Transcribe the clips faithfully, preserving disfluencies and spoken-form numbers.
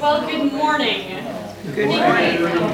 Well, good morning. Good morning.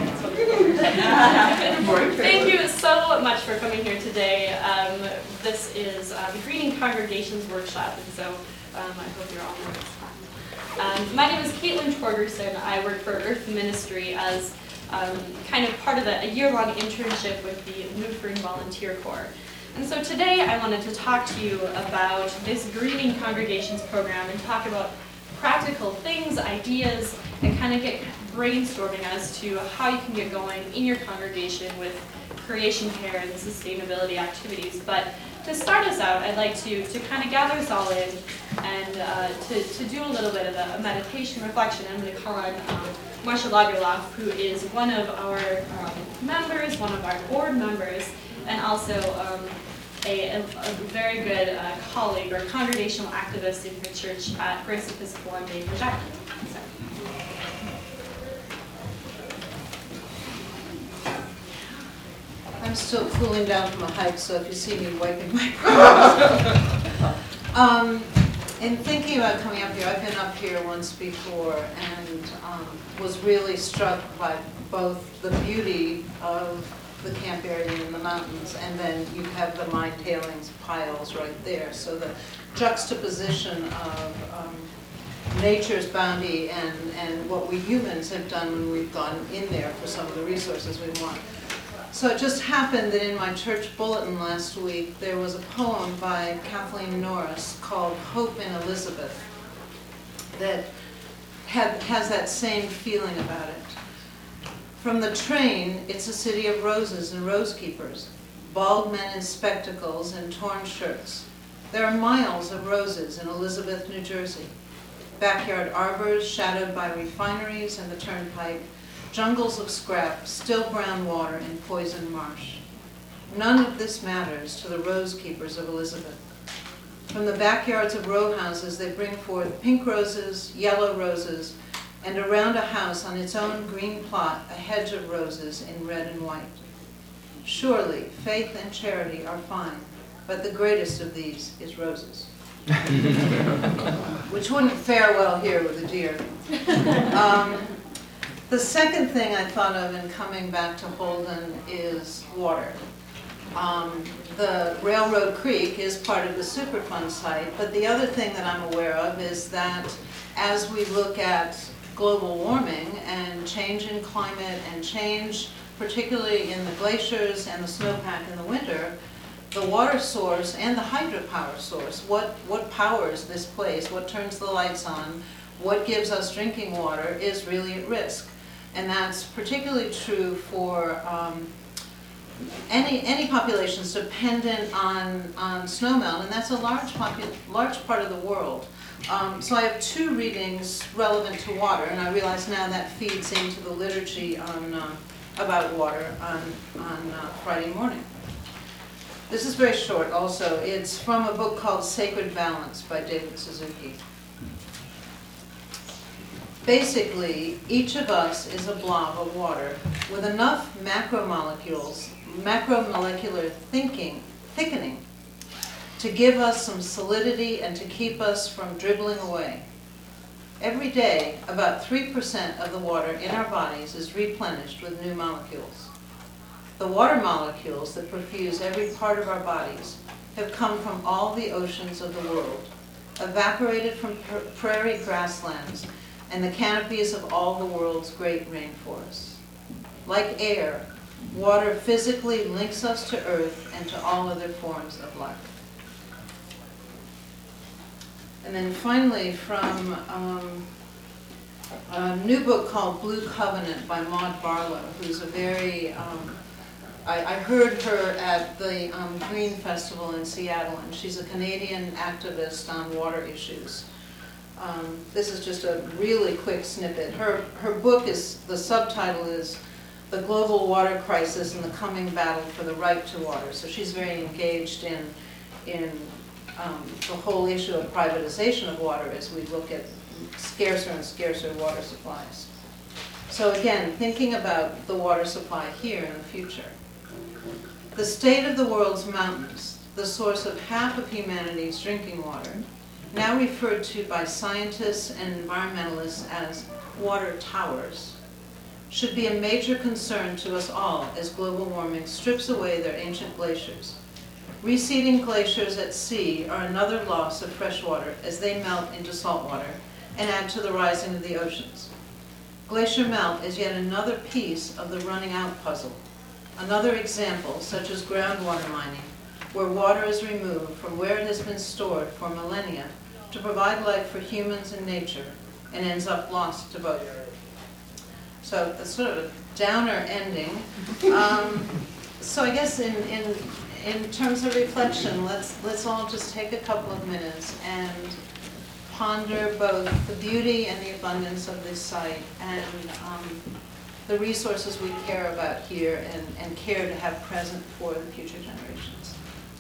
Thank you so much for coming here today. Um, this is uh, the Greeting Congregations Workshop, and so um, I hope you're all nervous. Um, my name is Caitlin Torgerson. I work for Earth Ministry as um, kind of part of a, a year-long internship with the New Spring Volunteer Corps. And so today I wanted to talk to you about this Greeting Congregations program and talk about practical things, ideas, and kind of get brainstorming as to how you can get going in your congregation with creation care and sustainability activities. But to start us out, I'd like to, to kind of gather us all in and uh, to, to do a little bit of a, a meditation reflection. I'm going to call on um, Marcia Lagerlof, who is one of our um, members, one of our board members, and also um, A, a, a very good uh, colleague or congregational activist in her church at Grace Episcopal on Dave Virginia. So. I'm still cooling down from a hike, so if you see me wiping my brow. um, in thinking about coming up here, I've been up here once before and um, was really struck by both the beauty of the camp area in the mountains, and then you have the mine tailings piles right there. So the juxtaposition of um, nature's bounty and, and what we humans have done when we've gone in there for some of the resources we want. So it just happened that in my church bulletin last week, there was a poem by Kathleen Norris called Hope in Elizabeth that had, has that same feeling about it. From the train, it's a city of roses and rose keepers, bald men in spectacles and torn shirts. There are miles of roses in Elizabeth, New Jersey. Backyard arbors shadowed by refineries and the turnpike, jungles of scrap, still brown water and poison marsh. None of this matters to the rose keepers of Elizabeth. From the backyards of row houses, they bring forth pink roses, yellow roses, and around a house on its own green plot, a hedge of roses in red and white. Surely, faith and charity are fine, but the greatest of these is roses. Which wouldn't fare well here with a deer. Um, the second thing I thought of in coming back to Holden is water. Um, the Railroad Creek is part of the Superfund site, but the other thing that I'm aware of is that as we look at global warming and change in climate and change particularly in the glaciers and the snowpack in the winter, the water source and the hydropower source, what, what powers this place, what turns the lights on, what gives us drinking water is really at risk. And that's particularly true for um, any, any populations dependent on, on snowmelt, and that's a large, large part of the world. Um, so I have two readings relevant to water, and I realize now that feeds into the liturgy on, uh, about water on, on uh, Friday morning. This is very short also. It's from a book called Sacred Balance by David Suzuki. Basically, each of us is a blob of water with enough macromolecules, macromolecular thinking, thickening, to give us some solidity and to keep us from dribbling away. Every day, about three percent of the water in our bodies is replenished with new molecules. The water molecules that perfuse every part of our bodies have come from all the oceans of the world, evaporated from prairie grasslands and the canopies of all the world's great rainforests. Like air, water physically links us to earth and to all other forms of life. And then finally, from um, a new book called Blue Covenant by Maud Barlow, who's a very, um, I, I heard her at the um, Green Festival in Seattle, and she's a Canadian activist on water issues. Um, this is just a really quick snippet. Her, her book is, the subtitle is The Global Water Crisis and the Coming Battle for the Right to Water. So she's very engaged in, in Um, the whole issue of privatization of water as we look at scarcer and scarcer water supplies. So again, thinking about the water supply here in the future. The state of the world's mountains, the source of half of humanity's drinking water, now referred to by scientists and environmentalists as water towers should be a major concern to us all as global warming strips away their ancient glaciers. Receding glaciers at sea are another loss of fresh water as they melt into salt water and add to the rising of the oceans. Glacier melt is yet another piece of the running out puzzle. Another example, such as groundwater mining, where water is removed from where it has been stored for millennia to provide life for humans and nature, and ends up lost to both. So that's sort of a downer ending. Um, so I guess in, in, in terms of reflection, let's, let's all just take a couple of minutes and ponder both the beauty and the abundance of this site and um, the resources we care about here and, and care to have present for the future generations.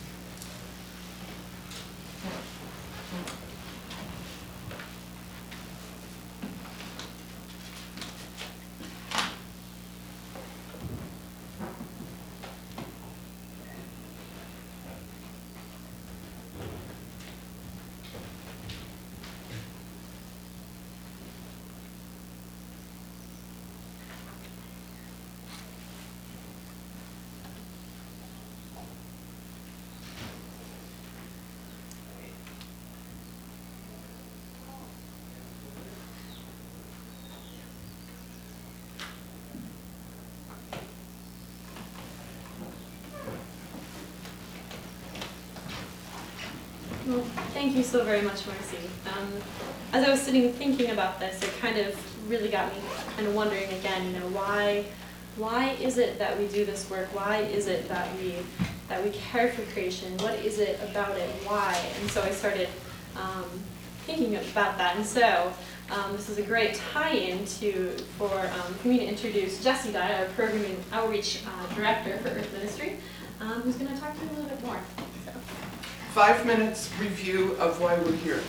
Well, thank you so very much, Marcy. Um, as I was sitting thinking about this, it kind of really got me kind of wondering again, you know, why, why is it that we do this work? Why is it that we, that we care for creation? What is it about it? Why? And so I started um, thinking about that. And so um, this is a great tie-in to for, um, for me to introduce Jesse Dye, our Program and Outreach uh, Director for Earth Ministry, um, who's going to talk to you a little bit more. So. Five minutes review of why we're here.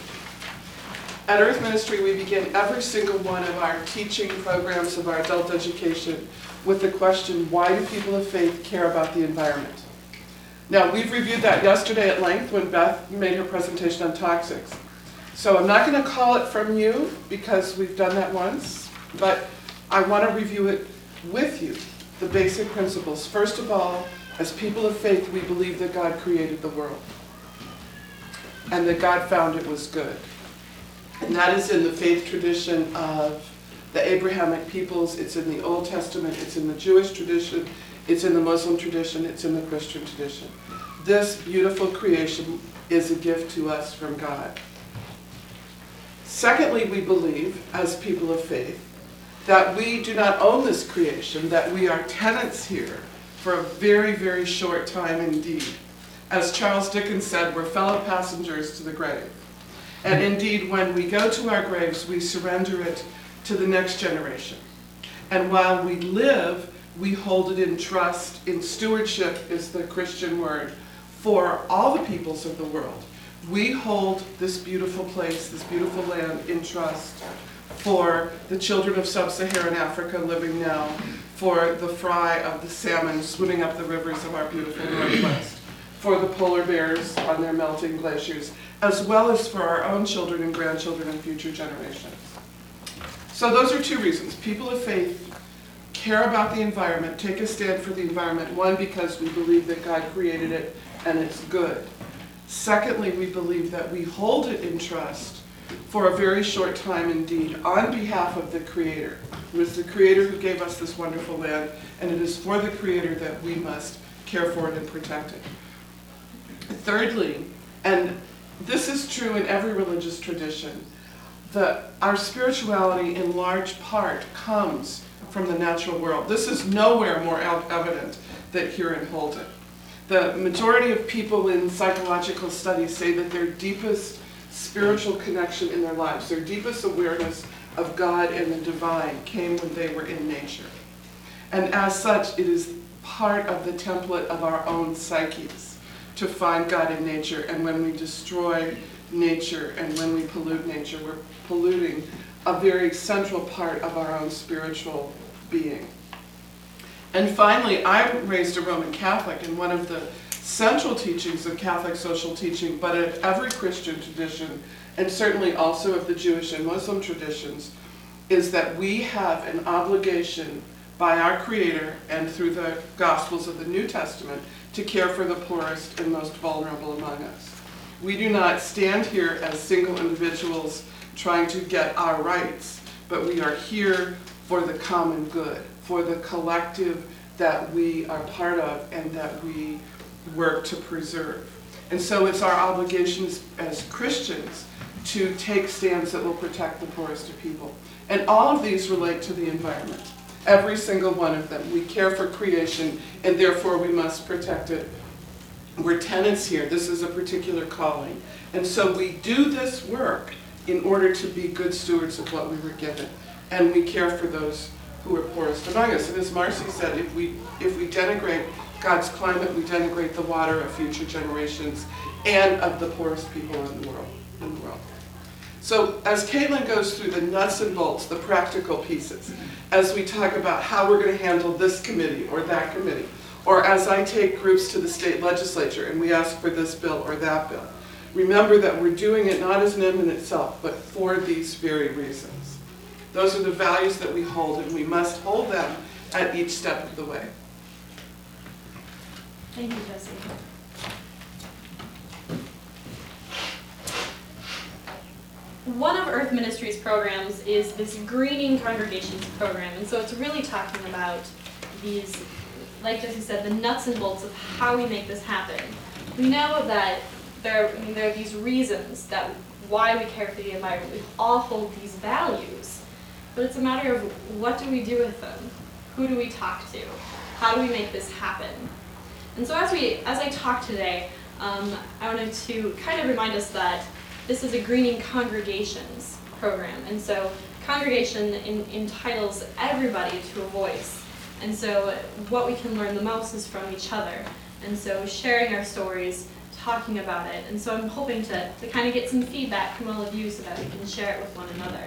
At Earth Ministry, we begin every single one of our teaching programs of our adult education with the question, why do people of faith care about the environment? Now, we've reviewed that yesterday at length when Beth made her presentation on toxics. So I'm not going to call it from you because we've done that once, but I want to review it with you, the basic principles. First of all, as people of faith, we believe that God created the world and that God found it was good. And that is in the faith tradition of the Abrahamic peoples, it's in the Old Testament, it's in the Jewish tradition, it's in the Muslim tradition, it's in the Christian tradition. This beautiful creation is a gift to us from God. Secondly, we believe, as people of faith, that we do not own this creation, that we are tenants here for a very, very short time indeed. As Charles Dickens said, we're fellow passengers to the grave. And indeed, when we go to our graves, we surrender it to the next generation. And while we live, we hold it in trust, in stewardship is the Christian word, for all the peoples of the world. We hold this beautiful place, this beautiful land in trust for the children of sub-Saharan Africa living now, for the fry of the salmon swimming up the rivers of our beautiful Northwest, for the polar bears on their melting glaciers, as well as for our own children and grandchildren and future generations. So those are two reasons. People of faith care about the environment, take a stand for the environment. One, because we believe that God created it and it's good. Secondly, we believe that we hold it in trust for a very short time indeed, on behalf of the Creator. It was the Creator who gave us this wonderful land, and it is for the Creator that we must care for it and protect it. Thirdly, and this is true in every religious tradition, the, our spirituality in large part comes from the natural world. This is nowhere more evident than here in Holden. The majority of people in psychological studies say that their deepest spiritual connection in their lives, their deepest awareness of God and the divine came when they were in nature. And as such, it is part of the template of our own psyches to find God in nature. And when we destroy nature and when we pollute nature, we're polluting a very central part of our own spiritual being. And finally, I'm raised a Roman Catholic, and one of the central teachings of Catholic social teaching, but of every Christian tradition, and certainly also of the Jewish and Muslim traditions, is that we have an obligation by our Creator and through the Gospels of the New Testament to care for the poorest and most vulnerable among us. We do not stand here as single individuals trying to get our rights, but we are here for the common good, for the collective that we are part of and that we work to preserve. And so it's our obligation as, as Christians to take stands that will protect the poorest of people. And all of these relate to the environment. Every single one of them. We care for creation, and therefore we must protect it. We're tenants here. This is a particular calling. And so we do this work in order to be good stewards of what we were given. And we care for those who are poorest among us. And as Marcy said, if we, if we denigrate God's climate, we denigrate the water of future generations and of the poorest people in the world. In the world. So as Caitlin goes through the nuts and bolts, the practical pieces, as we talk about how we're going to handle this committee or that committee, or as I take groups to the state legislature and we ask for this bill or that bill, remember that we're doing it not as an end in itself, but for these very reasons. Those are the values that we hold, and we must hold them at each step of the way. Thank you, Jessie. One of Earth Ministries' programs is this Greening Congregations program, and so it's really talking about these, like Jessie said, the nuts and bolts of how we make this happen. We know that there, I mean, there are these reasons that why we care for the environment. We all hold these values, but it's a matter of what do we do with them? Who do we talk to? How do we make this happen? And so as we, as I talk today, um, I wanted to kind of remind us that this is a Greening Congregations program, and so congregation in, entitles everybody to a voice. And so what we can learn the most is from each other. And so sharing our stories, talking about it. And so I'm hoping to, to kind of get some feedback from all of you so that we can share it with one another.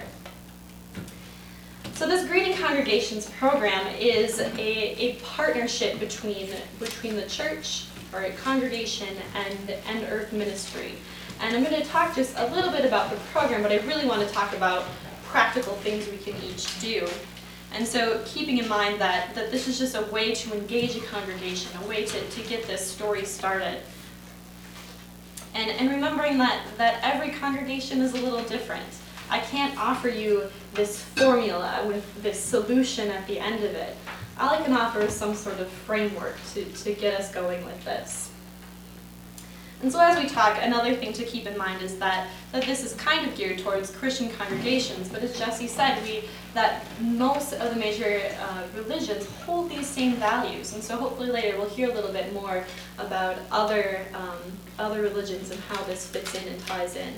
So this Greening Congregations program is a, a partnership between, between the church, or a congregation, and, and Earth Ministry. And I'm going to talk just a little bit about the program, but I really want to talk about practical things we can each do. And so keeping in mind that, that this is just a way to engage a congregation, a way to, to get this story started. And, and remembering that, that every congregation is a little different. I can't offer you this formula with this solution at the end of it. All I can offer is some sort of framework to, to get us going with this. And so as we talk, another thing to keep in mind is that, that this is kind of geared towards Christian congregations, but as Jessie said, we, that most of the major uh, religions hold these same values. And so hopefully later we'll hear a little bit more about other, um, other religions and how this fits in and ties in.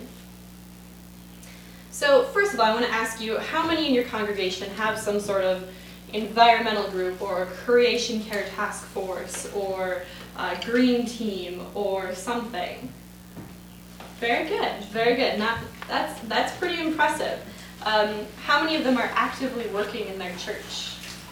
So first of all, I want to ask you, how many in your congregation have some sort of environmental group or creation care task force or uh, green team or something? Very good, very good. Not, that's, that's pretty impressive. Um, how many of them are actively working in their church?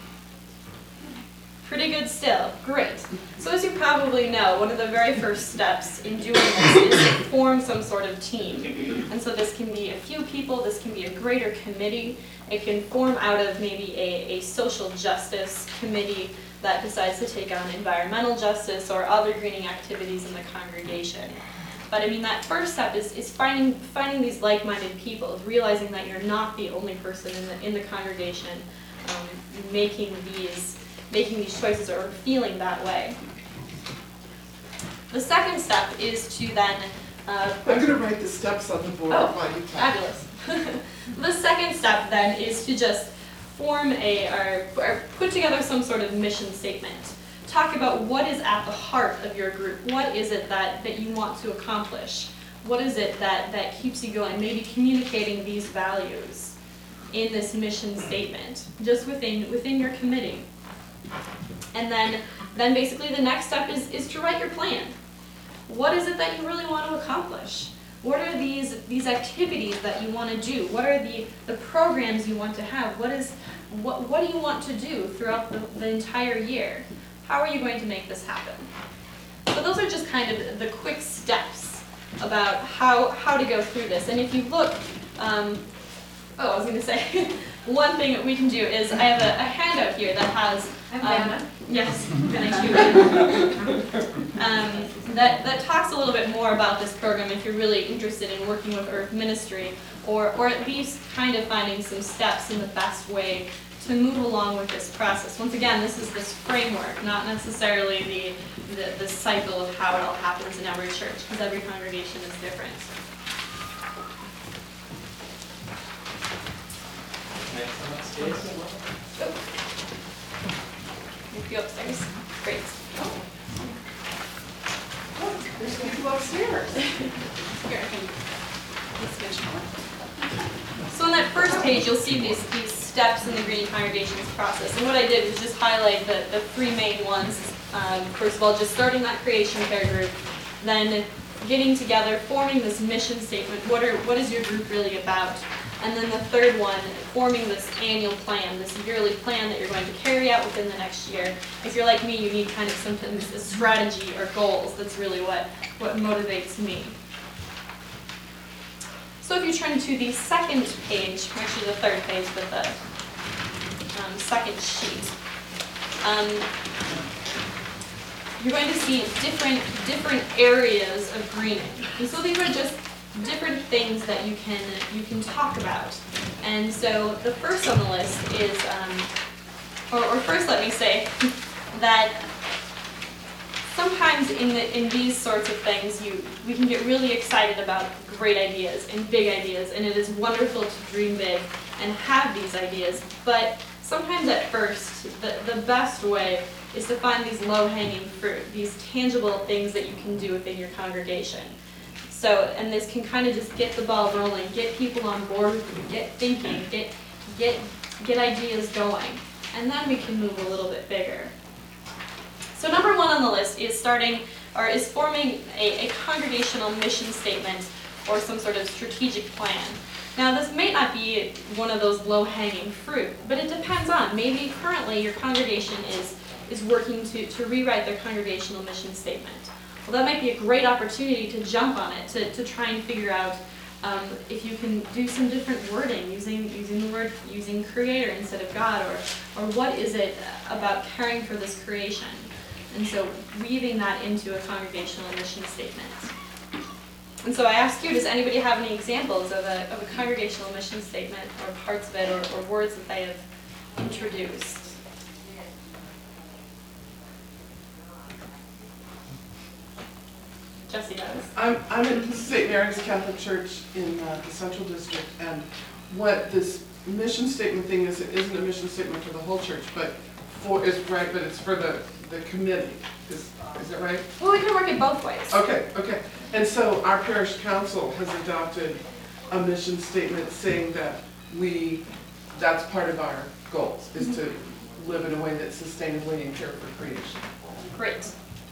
Pretty good still, great. So as you probably know, one of the very first steps in doing this is to form some sort of team. And so this can be a few people, this can be a greater committee. It can form out of maybe a, a social justice committee that decides to take on environmental justice or other greening activities in the congregation. But I mean, that first step is, is finding, finding these like-minded people, realizing that you're not the only person in the, in the congregation um, making these making these choices or feeling that way. The second step is to then... Uh, I'm going to write the steps on the board oh, while you talk. Fabulous. The second step then is to just form a, or, or put together some sort of mission statement. Talk about what is at the heart of your group. What is it that, that you want to accomplish? What is it that, that keeps you going? Maybe communicating these values in this mission statement, just within, within your committee. And then, then basically the next step is, is to write your plan. What is it that you really want to accomplish? What are these, these activities that you want to do? What are the, the programs you want to have? What, is, what, what do you want to do throughout the, the entire year? How are you going to make this happen? So those are just kind of the quick steps about how, how to go through this. And if you look, um, oh, I was going to say, one thing that we can do is I have a, a handout here that has um, yes, thank you. um, that that talks a little bit more about this program if you're really interested in working with Earth Ministry, or or at least kind of finding some steps in the best way to move along with this process. Once again, this is this framework, not necessarily the the, the cycle of how it all happens in every church, because every congregation is different. Move you upstairs. Great. There's people upstairs. Here, I can let's finish going. So on that first page, you'll see these, these steps in the Greening Congregations process. And what I did was just highlight the, the three main ones. Um, first of all, just starting that creation care group, then getting together, forming this mission statement. What are what is your group really about? And then the third one, forming this annual plan, this yearly plan that you're going to carry out within the next year. If you're like me, you need kind of something, a strategy or goals. That's really what, what motivates me. So if you turn to the second page, actually the third page, but the um, second sheet, um, you're going to see different, different areas of greening. And so these are just different things that you can you can talk about. And so the first on the list is, um, or, or first let me say that sometimes in the, in these sorts of things you we can get really excited about great ideas and big ideas, and it is wonderful to dream big and have these ideas. But sometimes at first the, the best way is to find these low-hanging fruit, these tangible things that you can do within your congregation. So, and this can kind of just get the ball rolling, get people on board with you, get thinking, get, get, get ideas going, and then we can move a little bit bigger. So number one on the list is starting, or is forming a, a congregational mission statement or some sort of strategic plan. Now this may not be one of those low-hanging fruit, but it depends on, maybe currently your congregation is, is working to, to rewrite their congregational mission statement. Well, that might be a great opportunity to jump on it, to, to try and figure out um, if you can do some different wording, using using the word, using creator instead of God, or, or what is it about caring for this creation? And so weaving that into a congregational mission statement. And so I ask you, does anybody have any examples of a, of a congregational mission statement, or parts of it, or, or words that they have introduced? Jesse does. I'm, I'm at Saint Mary's Catholic Church in uh, the Central District, and what this mission statement thing is, it isn't a mission statement for the whole church, but for, is right, but it's for the, the committee. Is, is that right? Well, we can work it both ways. Okay, okay. And so our parish council has adopted a mission statement saying that we, that's part of our goals, is mm-hmm. to live in a way that's sustainably and care for creation. Great.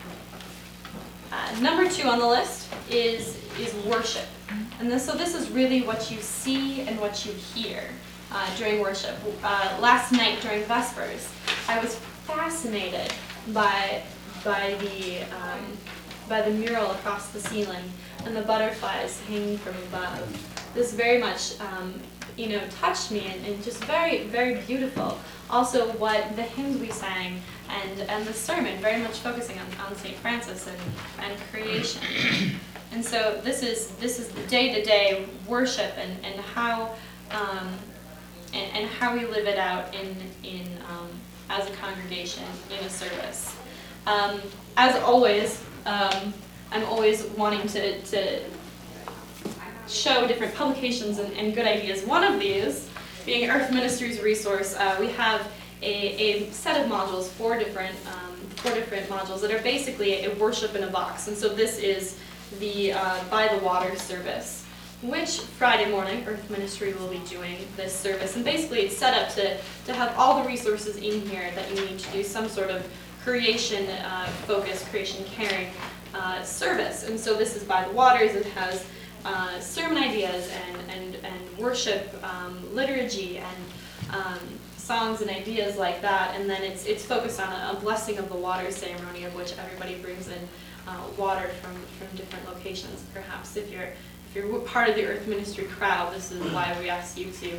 Uh, number two on the list is is worship, and this, so this is really what you see and what you hear uh, during worship. Uh, last night during Vespers, I was fascinated by by the um, by the mural across the ceiling and the butterflies hanging from above. This very much um, you know touched me, and, and just very very beautiful. Also, what the hymns we sang and and the sermon, very much focusing on, on Saint Francis and, and creation. And so this is this is the day-to-day worship and, and how um, and, and how we live it out in in um, as a congregation in a service. Um, as always, um, I'm always wanting to, to show different publications and, and good ideas. One of these being Earth Ministry's resource, uh, we have a, a set of modules, four different, um, four different modules that are basically a worship in a box. And so this is the uh, By the Water service, which Friday morning Earth Ministry will be doing this service. And basically it's set up to, to have all the resources in here that you need to do some sort of creation uh, focus, creation caring uh, service. And so this is By the Waters. It has Uh, sermon ideas and, and, and worship, um, liturgy, and um, songs and ideas like that. And then it's it's focused on a, a blessing of the water ceremony, of which everybody brings in uh, water from, from different locations. Perhaps if you're if you're part of the Earth Ministry crowd, this is why we ask you to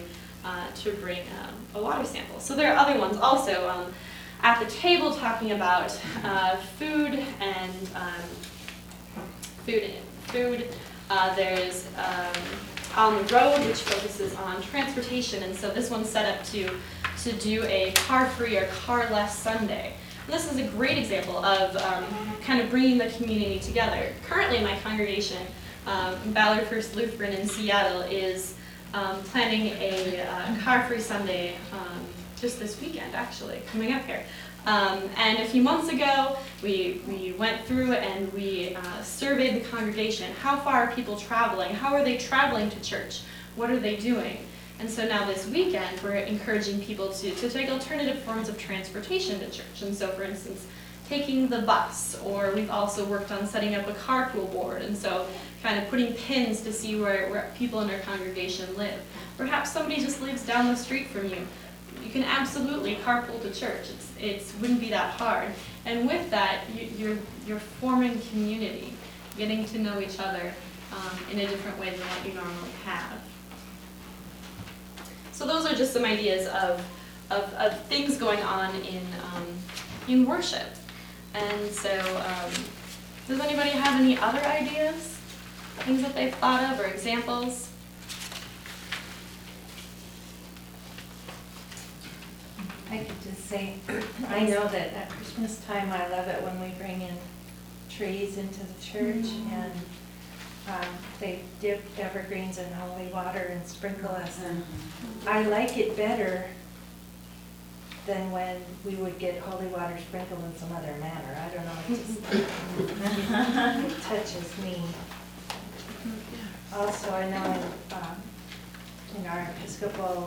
uh, to bring um, a water sample. So there are other ones also um, at the table talking about uh, food and um, food. Food. Uh, there's um, On the Road, which focuses on transportation, and so this one's set up to to do a car-free or car-less Sunday. And this is a great example of um, kind of bringing the community together. Currently, my congregation, um, Ballard First Lutheran in Seattle, is um, planning a uh, car-free Sunday um, just this weekend, actually, coming up here. Um, and a few months ago, we, we went through and we uh, surveyed the congregation. How far are people traveling? How are they traveling to church? What are they doing? And so now this weekend, we're encouraging people to, to take alternative forms of transportation to church. And so, for instance, taking the bus, or we've also worked on setting up a carpool board, and so kind of putting pins to see where, where people in our congregation live. Perhaps somebody just lives down the street from you. You can absolutely carpool to church. It's it wouldn't be that hard. And with that, you, you're you're forming community, getting to know each other um, in a different way than what you normally have. So those are just some ideas of of, of things going on in um, in worship. And so, um, does anybody have any other ideas, things that they've thought of, or examples? I could just say, I know that at Christmas time, I love it when we bring in trees into the church, mm-hmm. and um, they dip evergreens in holy water and sprinkle us. And I like it better than when we would get holy water sprinkled in some other manner. I don't know, it just it touches me. Also, I know in, um, in our Episcopal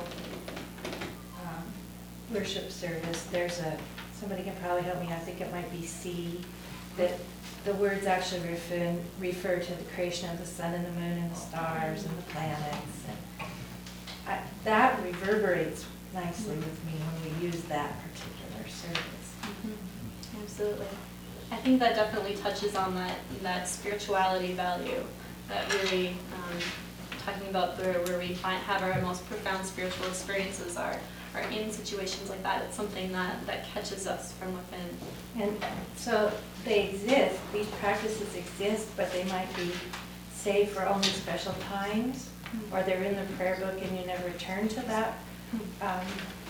worship service, there's a, somebody can probably help me, I think it might be C, that the words actually refer, refer to the creation of the sun and the moon and the stars and the planets. And I, that reverberates nicely with me when we use that particular service. Mm-hmm. Absolutely. I think that definitely touches on that, that spirituality value, that really um, talking about where, where we find, have our most profound spiritual experiences are. Or in situations like that, it's something that, that catches us from within. And so they exist, these practices exist, but they might be saved for only special times, mm-hmm. or they're in the prayer book and you never return to that um,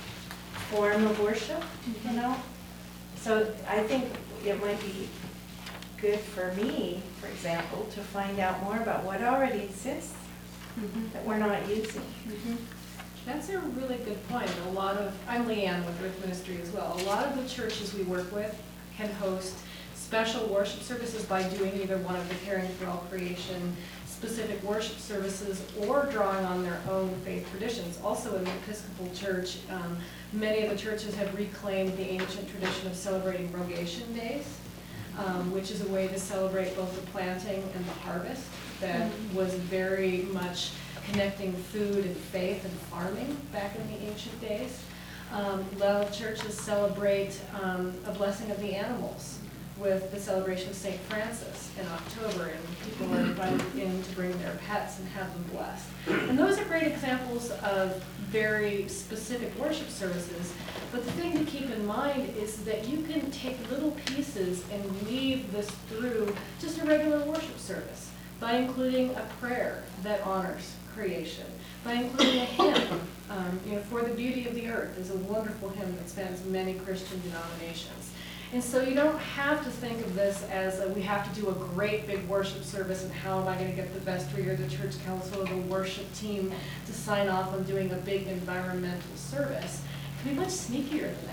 form of worship, mm-hmm. you know? So I think it might be good for me, for example, to find out more about what already exists mm-hmm. that we're not using. Mm-hmm. That's a really good point. A lot of, I'm Leanne with Earth Ministry as well. A lot of the churches we work with can host special worship services by doing either one of the Caring for All Creation specific worship services or drawing on their own faith traditions. Also in the Episcopal Church, um, many of the churches have reclaimed the ancient tradition of celebrating Rogation Days, um, which is a way to celebrate both the planting and the harvest that mm-hmm. was very much connecting food and faith and farming back in the ancient days. Um, a lot of churches celebrate um, a blessing of the animals with the celebration of Saint Francis in October, and people are invited in to bring their pets and have them blessed. And those are great examples of very specific worship services, but the thing to keep in mind is that you can take little pieces and weave this through just a regular worship service by including a prayer that honors creation, by including a hymn. Um, you know, For the Beauty of the Earth is a wonderful hymn that spans many Christian denominations. And so you don't have to think of this as a, we have to do a great big worship service and how am I going to get the vestry or the church council or the worship team to sign off on doing a big environmental service. It can be much sneakier than that.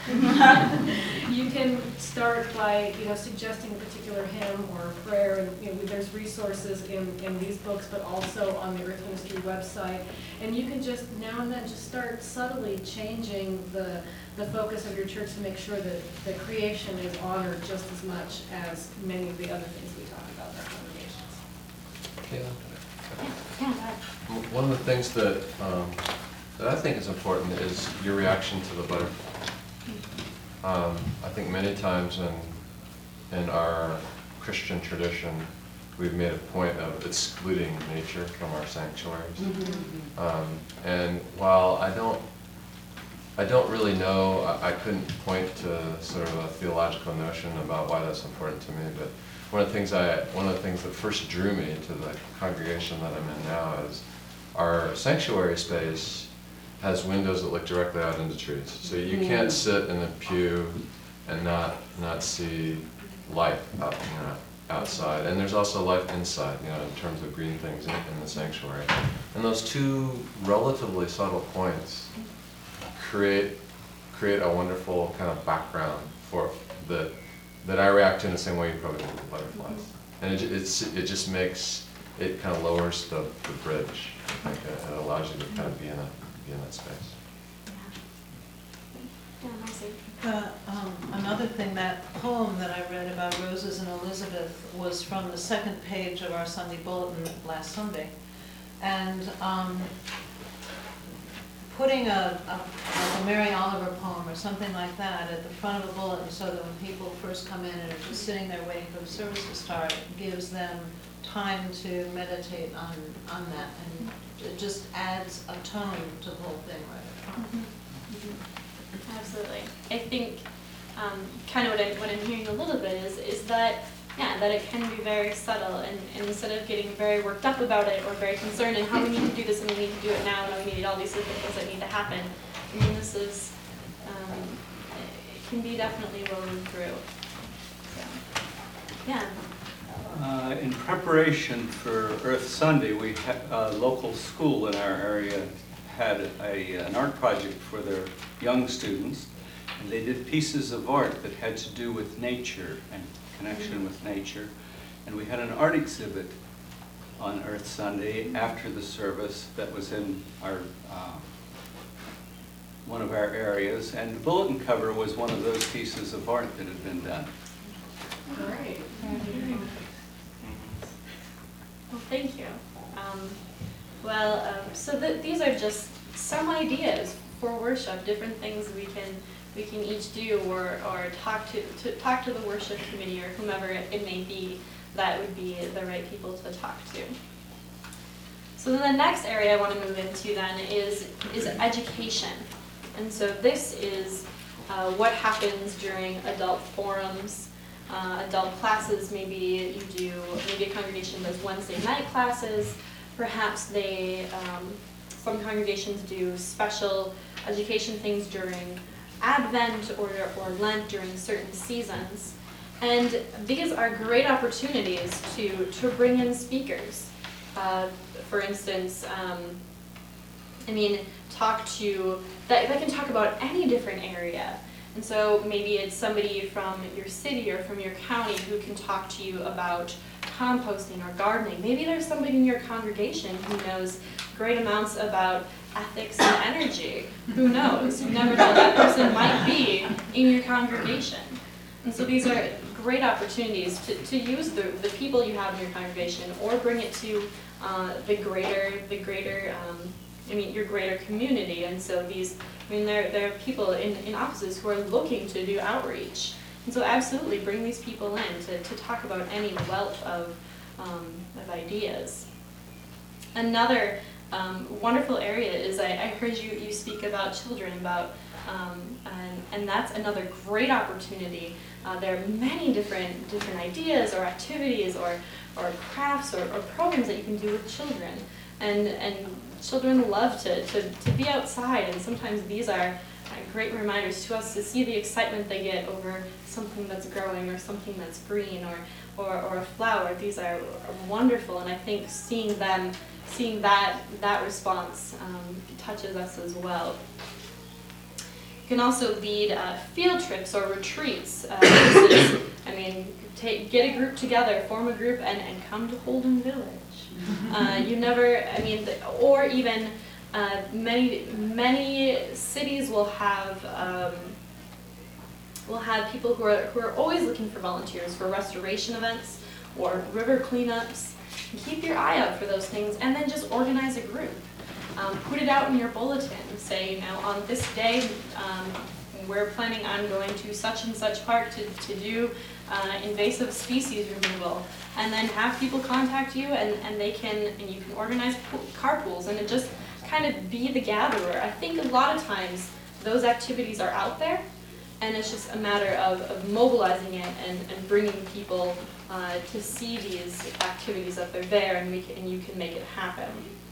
You can start by, you know, suggesting a particular hymn or a prayer, and you know, there's resources in, in these books, but also on the Earth Ministry website. And you can just now and then just start subtly changing the the focus of your church to make sure that the creation is honored just as much as many of the other things we talk about in our congregations. Kayla? One of the things that um, that I think is important is your reaction to the butterfly. Um, I think many times in in our Christian tradition, we've made a point of excluding nature from our sanctuaries. Um, and while I don't, I don't really know, I, I couldn't point to sort of a theological notion about why that's important to me, but one of the things I, one of the things that first drew me to the congregation that I'm in now is our sanctuary space has windows that look directly out into trees. So you can't sit in a pew and not not see life out, you know, outside. And there's also life inside, you know, in terms of green things in, in the sanctuary. And those two relatively subtle points create create a wonderful kind of background for that that I react to in the same way you probably do with butterflies. And it, it's, it just makes, it kind of lowers the, the bridge. I think it, it allows you to kind of be in, a, be in that space. Yeah, Marcy. Uh, um, another thing, that poem that I read about Roses and Elizabeth was from the second page of our Sunday bulletin last Sunday. And um, putting a, a, like a Mary Oliver poem or something like that at the front of a bulletin so that when people first come in and are just sitting there waiting for the service to start, it gives them time to meditate on, on that. And it just adds a tone to the whole thing right at front. Mm-hmm. Mm-hmm. Absolutely. I think um, kind of what, I, what I'm hearing a little bit is, is that, yeah, that it can be very subtle, and, and instead of getting very worked up about it or very concerned in how we need to do this and we need to do it now and we need all these different things that need to happen, I mean, this is, um, it can be definitely woven through. So, yeah. Uh, in preparation for Earth Sunday, we had a local school in our area had a, an art project for their young students, and they did pieces of art that had to do with nature and connection with nature. And we had an art exhibit on Earth Sunday after the service that was in our uh, one of our areas, and the bulletin cover was one of those pieces of art that had been done. Great. Well, thank you. Um, well, um, so th these are just some ideas for worship, different things we can we can each do, or or talk to, to talk to the worship committee or whomever it, it may be that would be the right people to talk to. So then the next area I want to move into then is is education, and so this is uh, what happens during adult forums. Uh, adult classes, maybe you do, maybe a congregation does Wednesday night classes, perhaps they, um, some congregations do special education things during Advent or, or Lent during certain seasons. And these are great opportunities to, to bring in speakers. Uh, for instance, um, I mean, talk to, that, that can talk about any different area. And so maybe it's somebody from your city or from your county who can talk to you about composting or gardening. Maybe there's somebody in your congregation who knows great amounts about ethics and energy. Who knows? You never know, that person might be in your congregation. And so these are great opportunities to, to use the, the people you have in your congregation, or bring it to uh, the greater, the greater um, I mean, your greater community. And so these, I mean, there, there are people in, in offices who are looking to do outreach. And so absolutely bring these people in to, to talk about any wealth of, um, of ideas. Another um, wonderful area is, I, I heard you, you speak about children, about, um, and, and that's another great opportunity. Uh, there are many different, different ideas or activities or, or crafts or, or programs that you can do with children. And, and children love to, to, to be outside, and sometimes these are uh, great reminders to us to see the excitement they get over something that's growing or something that's green, or, or, or a flower. These are, are wonderful, and I think seeing them, seeing that, that response um, touches us as well. You can also lead uh, field trips or retreats. Uh, this is, I mean, take, get a group together, form a group, and, and come to Holden Village. Uh, you never, I mean, the, or even uh, many many cities will have um, will have people who are who are always looking for volunteers for restoration events or river cleanups. Keep your eye out for those things, and then just organize a group. Um, put it out in your bulletin. Say, you know, on this day, um, we're planning on going to such and such park to, to do uh, invasive species removal. And then have people contact you, and, and they can, and you can organize pool, carpools, and it just kind of be the gatherer. I think a lot of times those activities are out there, and it's just a matter of, of mobilizing it and, and bringing people uh, to see these activities that they're there, and, we can, and you can make it happen.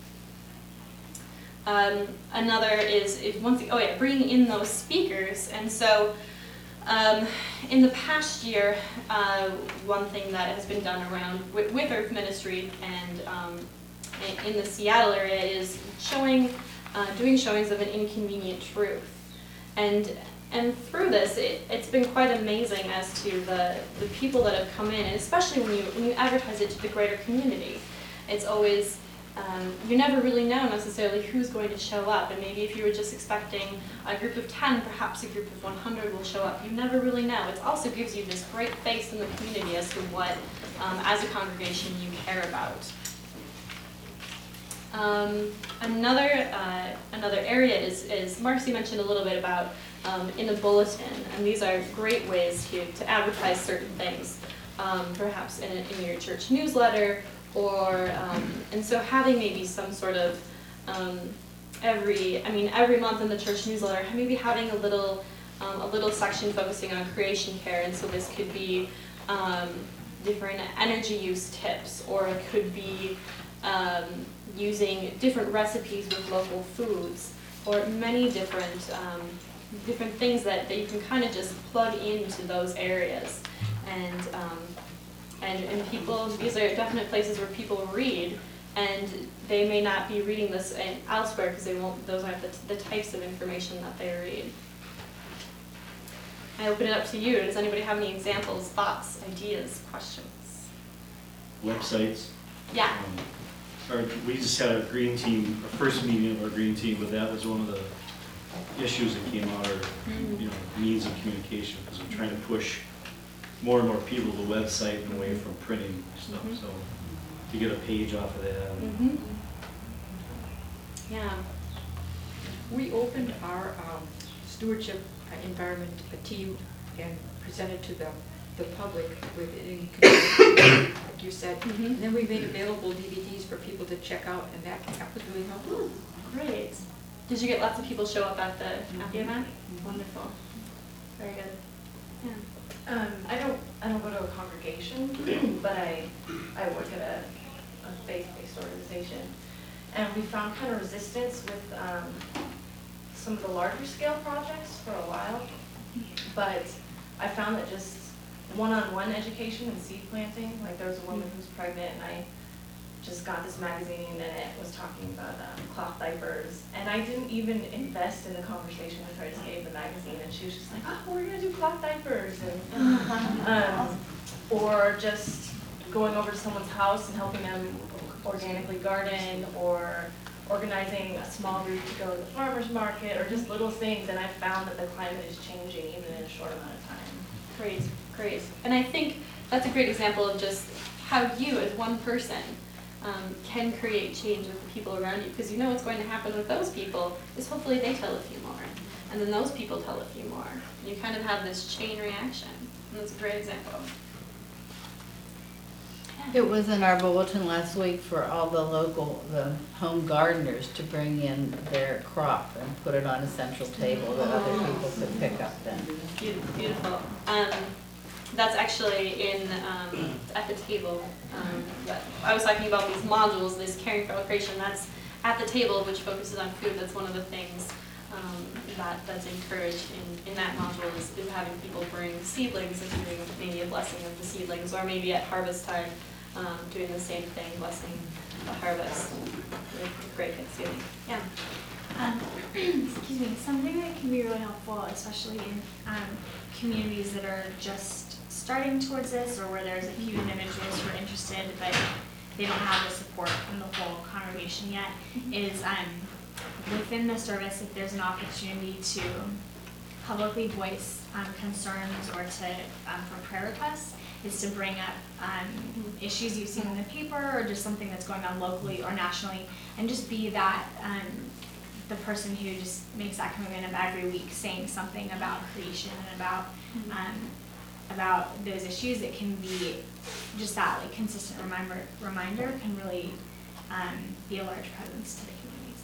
Um, another is, is once, oh yeah, bringing in those speakers. And so um, in the past year, uh, one thing that has been done around with, with Earth Ministry and um, in, in the Seattle area is showing, uh, doing showings of an inconvenient truth. And and through this, it, it's been quite amazing as to the, the people that have come in, and especially when you, when you advertise it to the greater community. It's always, um, you never really know necessarily who's going to show up, and maybe if you were just expecting a group of ten, perhaps a group of one hundred will show up. You never really know. It also gives you this great face in the community as to what, um, as a congregation, you care about. Um, another uh, another area is, is Marcy mentioned a little bit about um, in a bulletin, and these are great ways to, to advertise certain things, um, perhaps in, a, in your church newsletter, or um, and so having maybe some sort of um, every I mean every month in the church newsletter, maybe having a little um, a little section focusing on creation care, and so this could be um, different energy use tips, or it could be um, using different recipes with local foods, or many different um, different things that, that you can kind of just plug into those areas. And, um, and and people, these are definite places where people read, and they may not be reading this in, elsewhere because they won't, those aren't the, the types of information that they read. I open it up to you. Does anybody have any examples, thoughts, ideas, questions? Websites. Yeah. Um, Our, we just had a green team, our first meeting of our green team, but that was one of the issues that came out, or you know, means of communication, because we're trying to push more and more people to the website and away from printing stuff. Mm-hmm. So to get a page off of that. Mm-hmm. Yeah. We opened our um, stewardship environment team and presented to the, the public with it, like you said. Mm-hmm. And then we made available D V Ds for people to check out, and that, that was really helpful. Great. Did you get lots of people show up at the at the event? Wonderful. Very good. Yeah. Um, I don't, I don't go to a congregation, but I, I work at a, a faith-based organization. And we found kind of resistance with um, some of the larger scale projects for a while. But I found that just one-on-one education and seed planting, like there was a woman who's pregnant, and I just got this magazine and it was talking about um, cloth diapers, and I didn't even invest in the conversation with her. I just gave the magazine, and she was just like, oh, we're gonna do cloth diapers, and um, or just going over to someone's house and helping them organically garden, or organizing a small group to go to the farmer's market, or just little things. And I found that the climate is changing even in a short amount of time. Great, great. And I think that's a great example of just how you, as one person, um, can create change with the people around you, because you know what's going to happen with those people is hopefully they tell a few more, and then those people tell a few more. You kind of have this chain reaction, and that's a great example. It was in our bulletin last week for all the local, the home gardeners to bring in their crop and put it on a central table that other people could pick up then. Beautiful. Um, that's actually in um, at the table. Um, but I was talking about these modules, this caring for all creation. That's at the table, which focuses on food. That's one of the things um, that that's encouraged in, in that module is, is having people bring seedlings and doing maybe a blessing of the seedlings, or maybe at harvest time um, doing the same thing, blessing the harvest. Great Thanksgiving. Yeah. Um, excuse me, something that can be really helpful, especially in um, communities that are just starting towards this, or where there's a few individuals who are interested but they don't have the support from the whole congregation yet, is um, within the service, if there's an opportunity to publicly voice um, concerns or to um, for prayer requests, is to bring up um, issues you've seen in the paper or just something that's going on locally or nationally, and just be that um, the person who just makes that commitment of every week saying something about creation and about um, about those issues, it can be just that like consistent reminder reminder can really um, be a large presence to the community.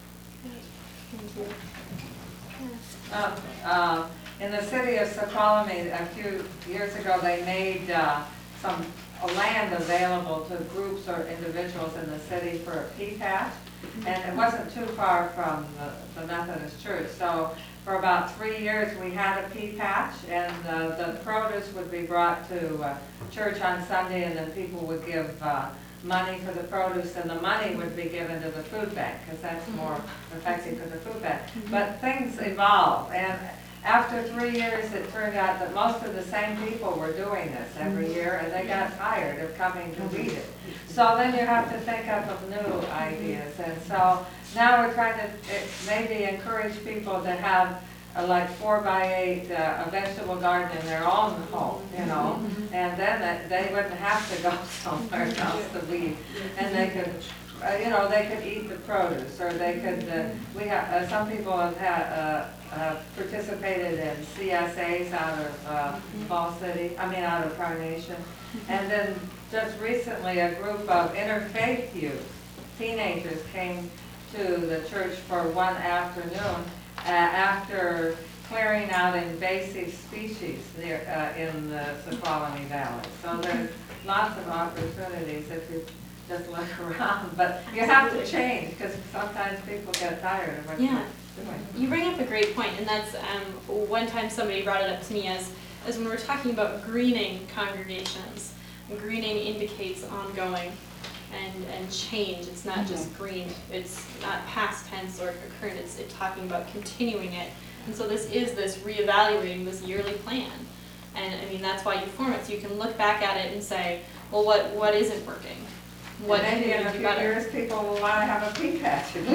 So. Thank you. Um, uh, in the city of Suquamish, a few years ago, they made uh, some uh, land available to groups or individuals in the city for a pea patch, and it wasn't too far from the, the Methodist Church. So for about three years, we had a pea patch, and uh, the produce would be brought to uh, church on Sunday, and then people would give uh, money for the produce, and the money would be given to the food bank, because that's more effective for the food bank. But things evolve, and after three years, it turned out that most of the same people were doing this every year, and they got tired of coming to read it. So then you have to think up of new ideas, and so now we're trying to eh, maybe encourage people to have uh, like four by eight uh, a vegetable garden in their own home, you know, and then that they wouldn't have to go somewhere else to weed, and they could, uh, you know, they could eat the produce, or they could. Uh, we have uh, some people have had, uh, uh, participated in C S As out of uh, Fall City. I mean, out of Carnation, and then just recently a group of interfaith youth, teenagers, came to the church for one afternoon uh, after clearing out invasive species near, uh, in the Suquamish Valley. So there's lots of opportunities if you just look around, but you have to change because sometimes people get tired of what Yeah. you're doing. You bring up a great point, and that's um, one time somebody brought it up to me as, as when we're talking about greening congregations. Greening indicates ongoing and, and change. It's not just green. It's not past tense or current. It's, it's talking about continuing it. And so this is this reevaluating this yearly plan. And I mean, that's why you form it. So you can look back at it and say, well, what, what isn't working? What And maybe can in we a do few better? years, people will want to have a pea patch again.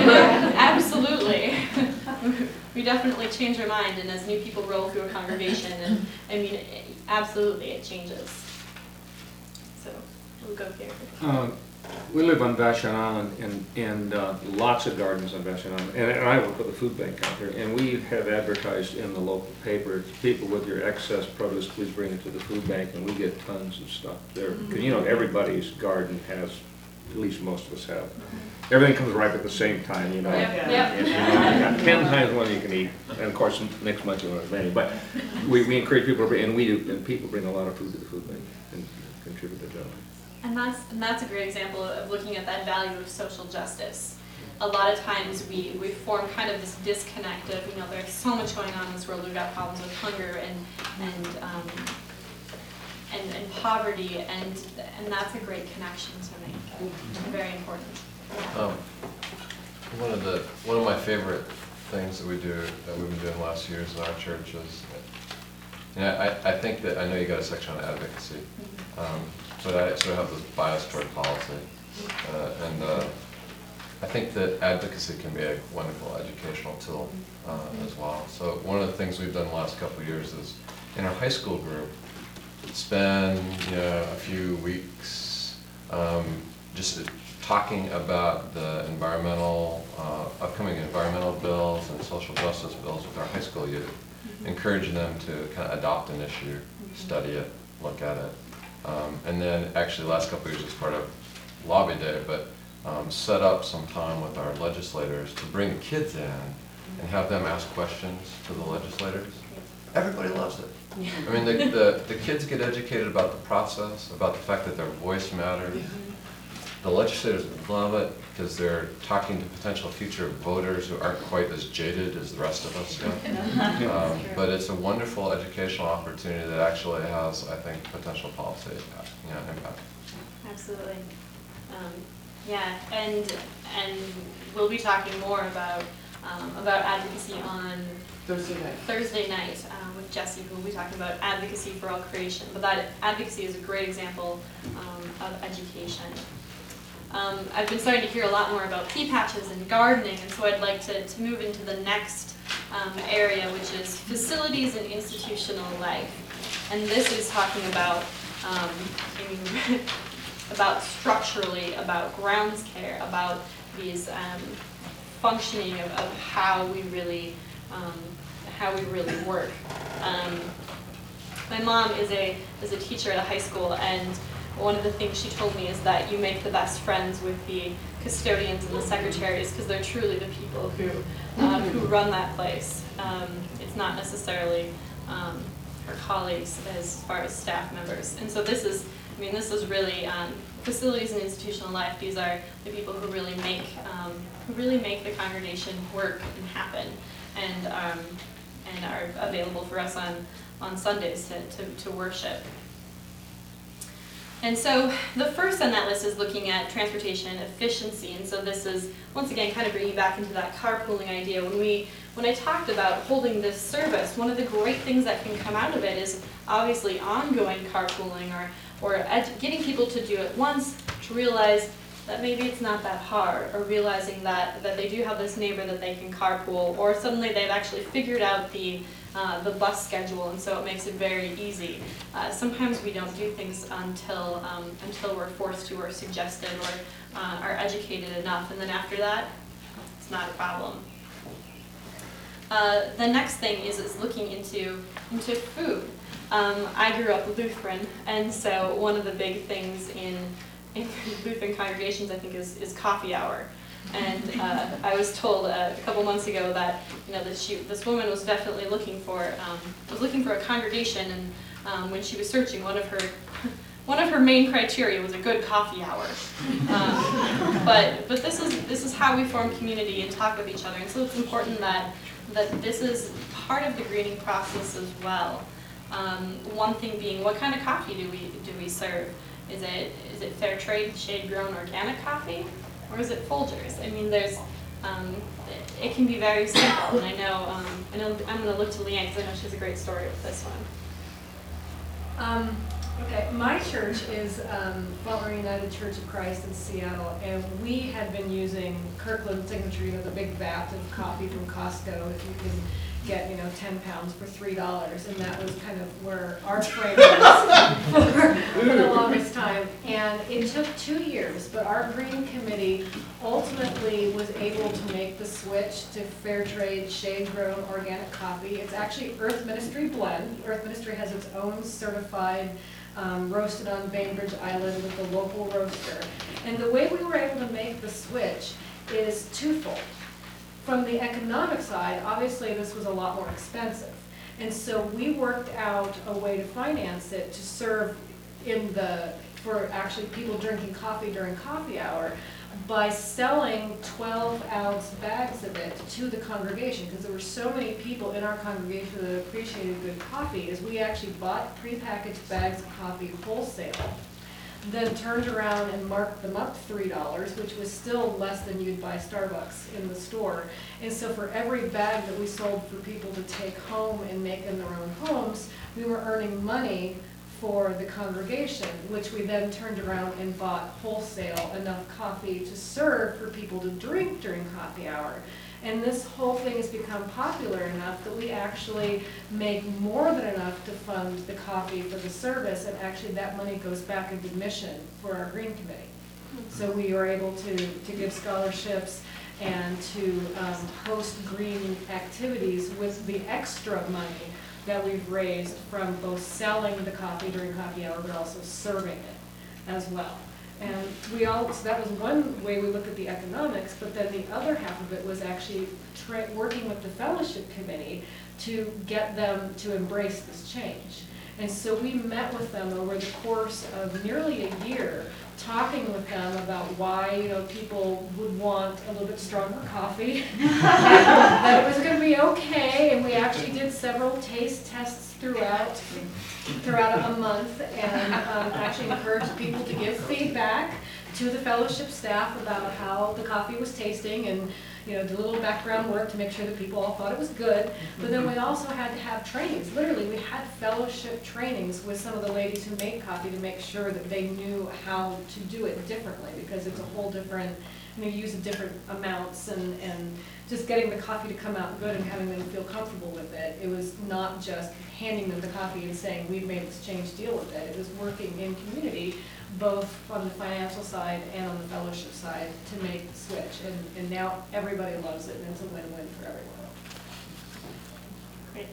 Absolutely. We definitely change our mind, and as new people roll through a congregation, and I mean, it, absolutely, it changes. So we'll go here. Uh, we live on Vashon Island, and, and uh, lots of gardens on Vashon Island, and, and I work with the food bank out there, and we have advertised in the local paper, people with your excess produce, please bring it to the food bank, and we get tons of stuff there. Because you know, everybody's garden has, at least most of us have, everything comes ripe at the same time, you know. Yep, And, yep. you know, you got ten times more than you can eat, and of course, next month you won't have as many, but we, we encourage people to bring, and we do, and people bring a lot of food to the food bank and contribute to that. And that's, and that's a great example of looking at that value of social justice. A lot of times we, we form kind of this disconnect of, you know, there's so much going on in this world. We've got problems with hunger and, and, um, and, and poverty, and, and that's a great connection to make. Very important. Um, one of the, one of my favorite things that we do, that we've been doing the last years in our church is, and I, I think that, I know you got a section on advocacy, um, but I sort of have this bias toward policy. Uh, and uh, I think that advocacy can be a wonderful educational tool uh, as well. So one of the things we've done the last couple of years is, in our high school group, spend you know, a few weeks um, just talking about the environmental, uh, upcoming environmental bills and social justice bills with our high school youth, mm-hmm. encouraging them to kind of adopt an issue, mm-hmm. study it, look at it. Um, and then actually the last couple of years as part of Lobby Day, but um, set up some time with our legislators to bring the kids in and have them ask questions to the legislators. Everybody loves it. I mean, the, the, the kids get educated about the process, about the fact that their voice matters. The legislators love it because they're talking to potential future voters who aren't quite as jaded as the rest of us yet. Um, but it's a wonderful educational opportunity that actually has, I think, potential policy impact. You know, impact. Absolutely. Um, yeah, and and we'll be talking more about um, about advocacy on Thursday night. Thursday night um, with Jesse, who will be talking about advocacy for all creation. But that advocacy is a great example um, of education. Um, I've been starting to hear a lot more about pea patches and gardening, and so I'd like to, to move into the next um, area, which is facilities and institutional life. And this is talking about, um, I mean, about structurally, about grounds care, about these um, functioning of, of how we really, um, how we really work. Um, my mom is a, is a teacher at a high school, and one of the things she told me is that you make the best friends with the custodians and the secretaries, because they're truly the people who, uh, who run that place. Um, it's not necessarily um, her colleagues as far as staff members. And so this is, I mean, this is really, um, facilities and institutional life, these are the people who really make, um, who really make the congregation work and happen, and, um, and are available for us on, on Sundays to, to, to worship. And so the first on that list is looking at transportation efficiency. And so this is, once again, kind of bringing back into that carpooling idea. When we, when I talked about holding this service, one of the great things that can come out of it is obviously ongoing carpooling, or, or ed getting people to do it once, to realize that maybe it's not that hard, or realizing that, that they do have this neighbor that they can carpool, or suddenly they've actually figured out the Uh, the bus schedule, and so it makes it very easy. Uh, sometimes we don't do things until um, until we're forced to, or suggested, or uh, are educated enough, and then after that, it's not a problem. Uh, the next thing is is looking into into food. Um, I grew up Lutheran, and so one of the big things in in Lutheran congregations, I think, is is coffee hour. And uh, I was told uh, a couple months ago that, you know, that she, this woman was definitely looking for um, was looking for a congregation, and um, when she was searching, one of her one of her main criteria was a good coffee hour. Um, but but this is this is how we form community and talk with each other, and so it's important that that this is part of the greening process as well. Um, one thing being, what kind of coffee do we do we serve? Is it is it fair trade, shade grown, organic coffee? Or is it Folgers? I mean, there's, um, it, it can be very simple, and I know, um, I know I'm going to look to Leanne because I know she has a great story with this one. Um, okay, my church is um, Butler United Church of Christ in Seattle, and we had been using Kirkland Signature, you know, the big vat of coffee from Costco, if you can get, you know, ten pounds for three dollars, and that was kind of where our frame was for, for the longest time. And it took two years, but our green committee ultimately was able to make the switch to fair trade, shade grown, organic coffee. It's actually Earth Ministry blend. Earth Ministry has its own certified um, roasted on Bainbridge Island with the local roaster. And the way we were able to make the switch is twofold. From the economic side, obviously this was a lot more expensive. And so we worked out a way to finance it to serve in the, for actually people drinking coffee during coffee hour, by selling twelve ounce bags of it to the congregation, because there were so many people in our congregation that appreciated good coffee, is we actually bought prepackaged bags of coffee wholesale, then turned around and marked them up three dollars, which was still less than you'd buy Starbucks in the store. And so for every bag that we sold for people to take home and make in their own homes, we were earning money for the congregation, which we then turned around and bought wholesale enough coffee to serve for people to drink during coffee hour. And this whole thing has become popular enough that we actually make more than enough to fund the coffee for the service, and actually that money goes back into mission for our Green Committee. So we are able to, to give scholarships and to um, host green activities with the extra money that we've raised from both selling the coffee during coffee hour, but also serving it as well. And we all, so that was one way we looked at the economics, but then the other half of it was actually tra working with the fellowship committee to get them to embrace this change. And so we met with them over the course of nearly a year, talking with them about why, you know, people would want a little bit stronger coffee, that it was going to be okay, and we actually did several taste tests throughout throughout a month, and um, actually encouraged people to give feedback to the fellowship staff about how the coffee was tasting, and, you know, did a little background work to make sure that people all thought it was good. But then we also had to have trainings. Literally, we had fellowship trainings with some of the ladies who made coffee to make sure that they knew how to do it differently, because it's a whole different, you know, you use different amounts, and, and just getting the coffee to come out good and having them feel comfortable with it. It was not just handing them the coffee and saying, we've made this change, deal with it. It was working in community both on the financial side and on the fellowship side to make the switch. And, and now everybody loves it, and it's a win-win for everyone. Great.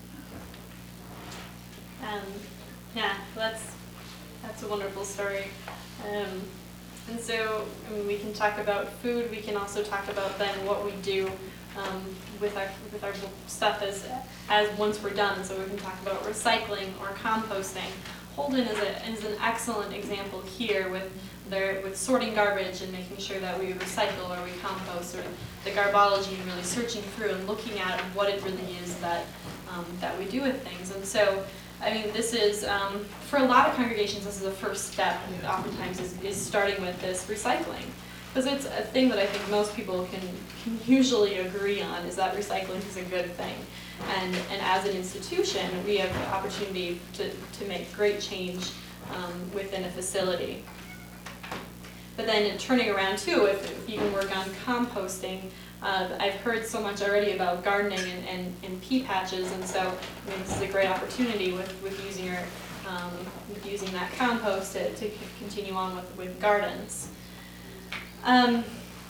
Um, yeah, that's that's a wonderful story. Um, and so I mean, we can talk about food. We can also talk about then what we do um, with our with our stuff as as once we're done. So we can talk about recycling or composting. Holden is a is an excellent example here with their with sorting garbage and making sure that we recycle or we compost, or the garbology, and really searching through and looking at what it really is that um, that we do with things. And so, I mean, this is um, for a lot of congregations, this is the first step. And oftentimes, is, is starting with this recycling, because it's a thing that I think most people can, can usually agree on, is that recycling is a good thing. And, and as an institution, we have the opportunity to, to make great change um, within a facility. But then turning around too, if, if you can work on composting, uh, I've heard so much already about gardening and, and, and pea patches, and so I mean, this is a great opportunity with, with using your um, with using that compost to, to continue on with, with gardens. Um,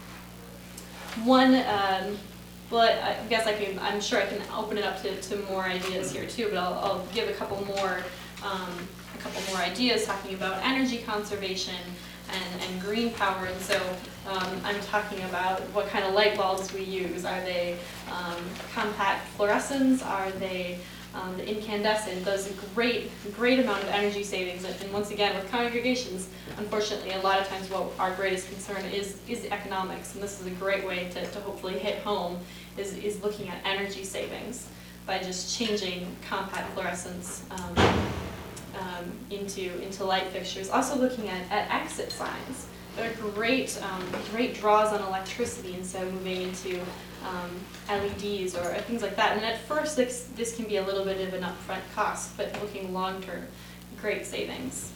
one. Um, Well, I I guess I can, I'm sure I can open it up to, to more ideas here too, but I'll, I'll give a couple more, um, a couple more ideas talking about energy conservation and, and green power. And so um, I'm talking about what kind of light bulbs we use. Are they um, compact fluorescents? Are they um, the incandescent? Does a great, great amount of energy savings. And once again, with congregations, unfortunately, a lot of times what our greatest concern is is economics, and this is a great way to, to hopefully hit home, is, is looking at energy savings by just changing compact fluorescents um, um, into, into light fixtures. Also looking at, at exit signs. They're great, um, great draws on electricity, and so moving into um, L E Ds or things like that. And at first, this, this can be a little bit of an upfront cost, but looking long-term, great savings.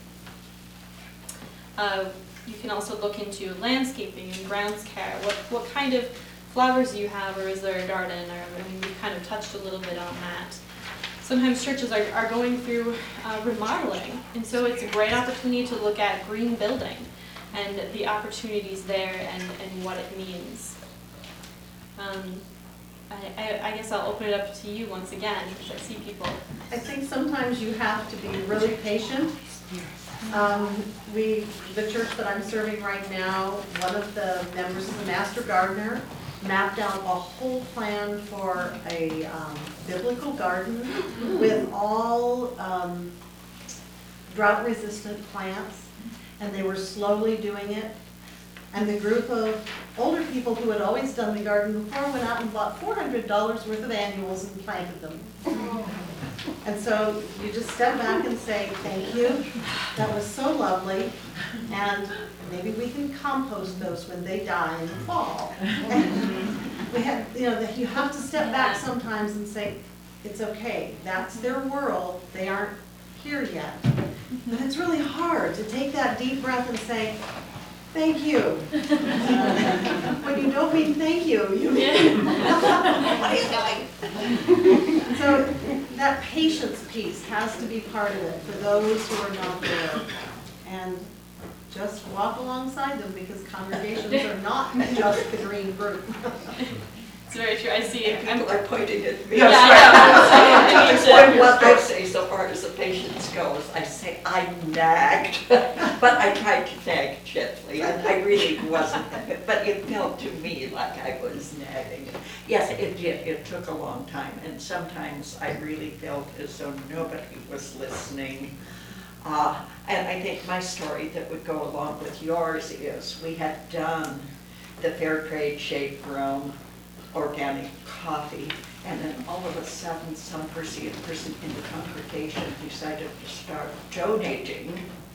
Uh, you can also look into landscaping and grounds care. What, what kind of flowers do you have, or is there a garden? Or, I mean, we kind of touched a little bit on that. Sometimes churches are, are going through uh, remodeling, and so it's a great opportunity to look at green building and the opportunities there and, and what it means. Um, I, I, I guess I'll open it up to you once again, because I see people. I think sometimes you have to be really patient. Um, we, the church that I'm serving right now, one of the members is a master gardener, mapped out a whole plan for a um, biblical garden with all um, drought-resistant plants, and they were slowly doing it. And the group of older people who had always done the garden before went out and bought four hundred dollars worth of annuals and planted them. And so you just step back and say, thank you, that was so lovely, and maybe we can compost those when they die in the fall. And we have, you know, that you have to step back sometimes and say, it's okay, that's their world, they aren't here yet. But it's really hard to take that deep breath and say, thank you. When you don't mean thank you, you mean, what are you doing? So that patience piece has to be part of it for those who are not there. And just walk alongside them, because congregations are not just the green group. It's very true. I see. People are pointing at me. Yeah, I know. When what I say so far as the patience goes, I say I nagged, but I tried to nag gently, and I really wasn't. But it felt to me like I was nagging. Yes, it did. It took a long time, and sometimes I really felt as though nobody was listening. Uh, and I think my story that would go along with yours is we had done the Fair Trade Shade Room organic coffee, and then all of a sudden some person, person in the congregation decided to start donating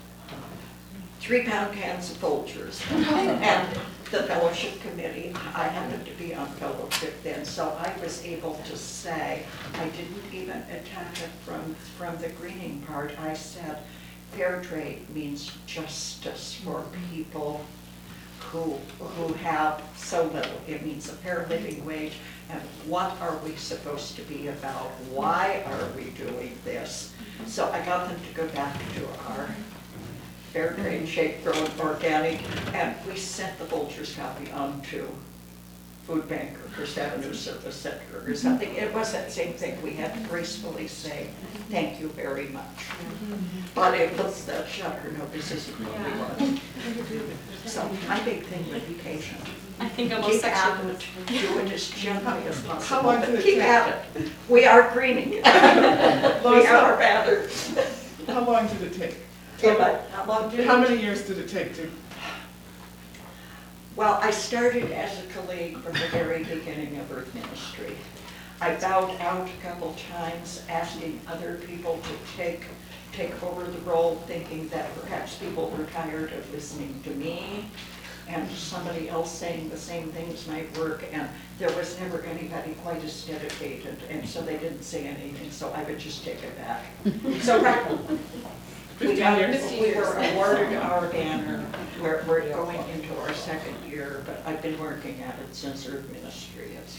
three pound cans of Folgers. And the fellowship committee, I happened to be on fellowship then, so I was able to say, I didn't even attack it from, from the greening part. I said, fair trade means justice for people who, who have so little. It means a fair living wage. And what are we supposed to be about? Why are we doing this? So I got them to go back to our fair trade, shade grown, organic, and we sent the Vulture's copy on to Food Bank or First Avenue Service Center or something. It was that same thing. We had to gracefully say, thank you very much. But it was that shutter, no, this isn't what we want. So my big thing would be patient. I think almost Keep section. at it, do it as gently as How possible, long but did it keep take? at it. We are greening. We are rather. How long did it take? How long did it How many years did it take to? Well, I started as a colleague from the very beginning of Earth Ministry. I bowed out a couple times, asking other people to take take over the role, thinking that perhaps people were tired of listening to me, and somebody else saying the same things might work, and there was never anybody quite as dedicated, and so they didn't say anything, so I would just take it back. So right, we got, we were awarded our banner. We're, we're going into our second year, but I've been working at it since Earth Ministry has,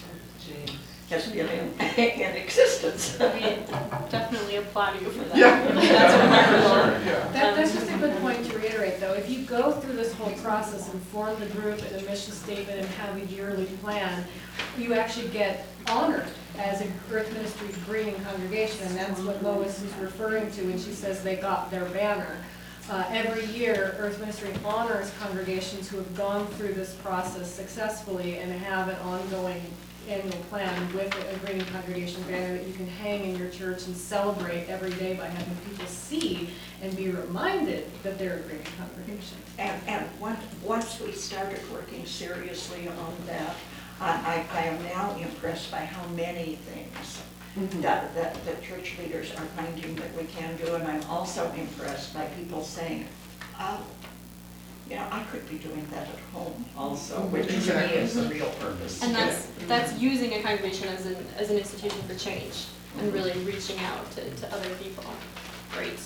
has been in, in existence. We definitely applaud you for that. Yeah. That's remarkable. Yeah. That, that's just a good point to reiterate, though. If you go through this whole process and form the group and a mission statement and have a yearly plan, you actually get honored as a Earth Ministry greening congregation, and that's what Lois is referring to when she says they got their banner. Uh, every year, Earth Ministry honors congregations who have gone through this process successfully and have an ongoing annual plan with a greening congregation banner that you can hang in your church and celebrate every day by having people see and be reminded that they're a greening congregation. And, and once, once we started working seriously on that, I, I, I am now impressed by how many things Mm-hmm. that, that, that church leaders are finding that we can do, and I'm also impressed by people saying, oh, you know, I could be doing that at home also, which to me is the real purpose. And that's, that's using a congregation as an, as an institution for change and really reaching out to, to other people. Great.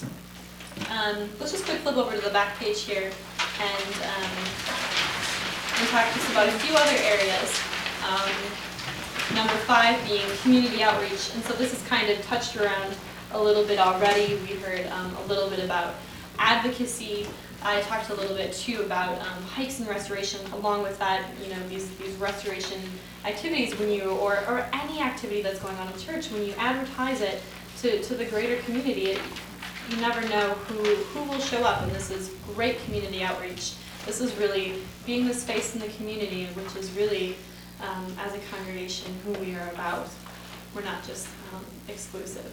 Um, let's just quick flip over to the back page here and, um, and talk just about a few other areas. Um, Number five being community outreach, and so this is kind of touched around a little bit already. We heard um, a little bit about advocacy. I talked a little bit too about um, hikes and restoration. Along with that, you know, these these restoration activities, when you or or any activity that's going on in church, when you advertise it to to the greater community, it, you never know who who will show up. And this is great community outreach. This is really being the space in the community, which is really. Um, as a congregation, who we are about. We're not just um, exclusive.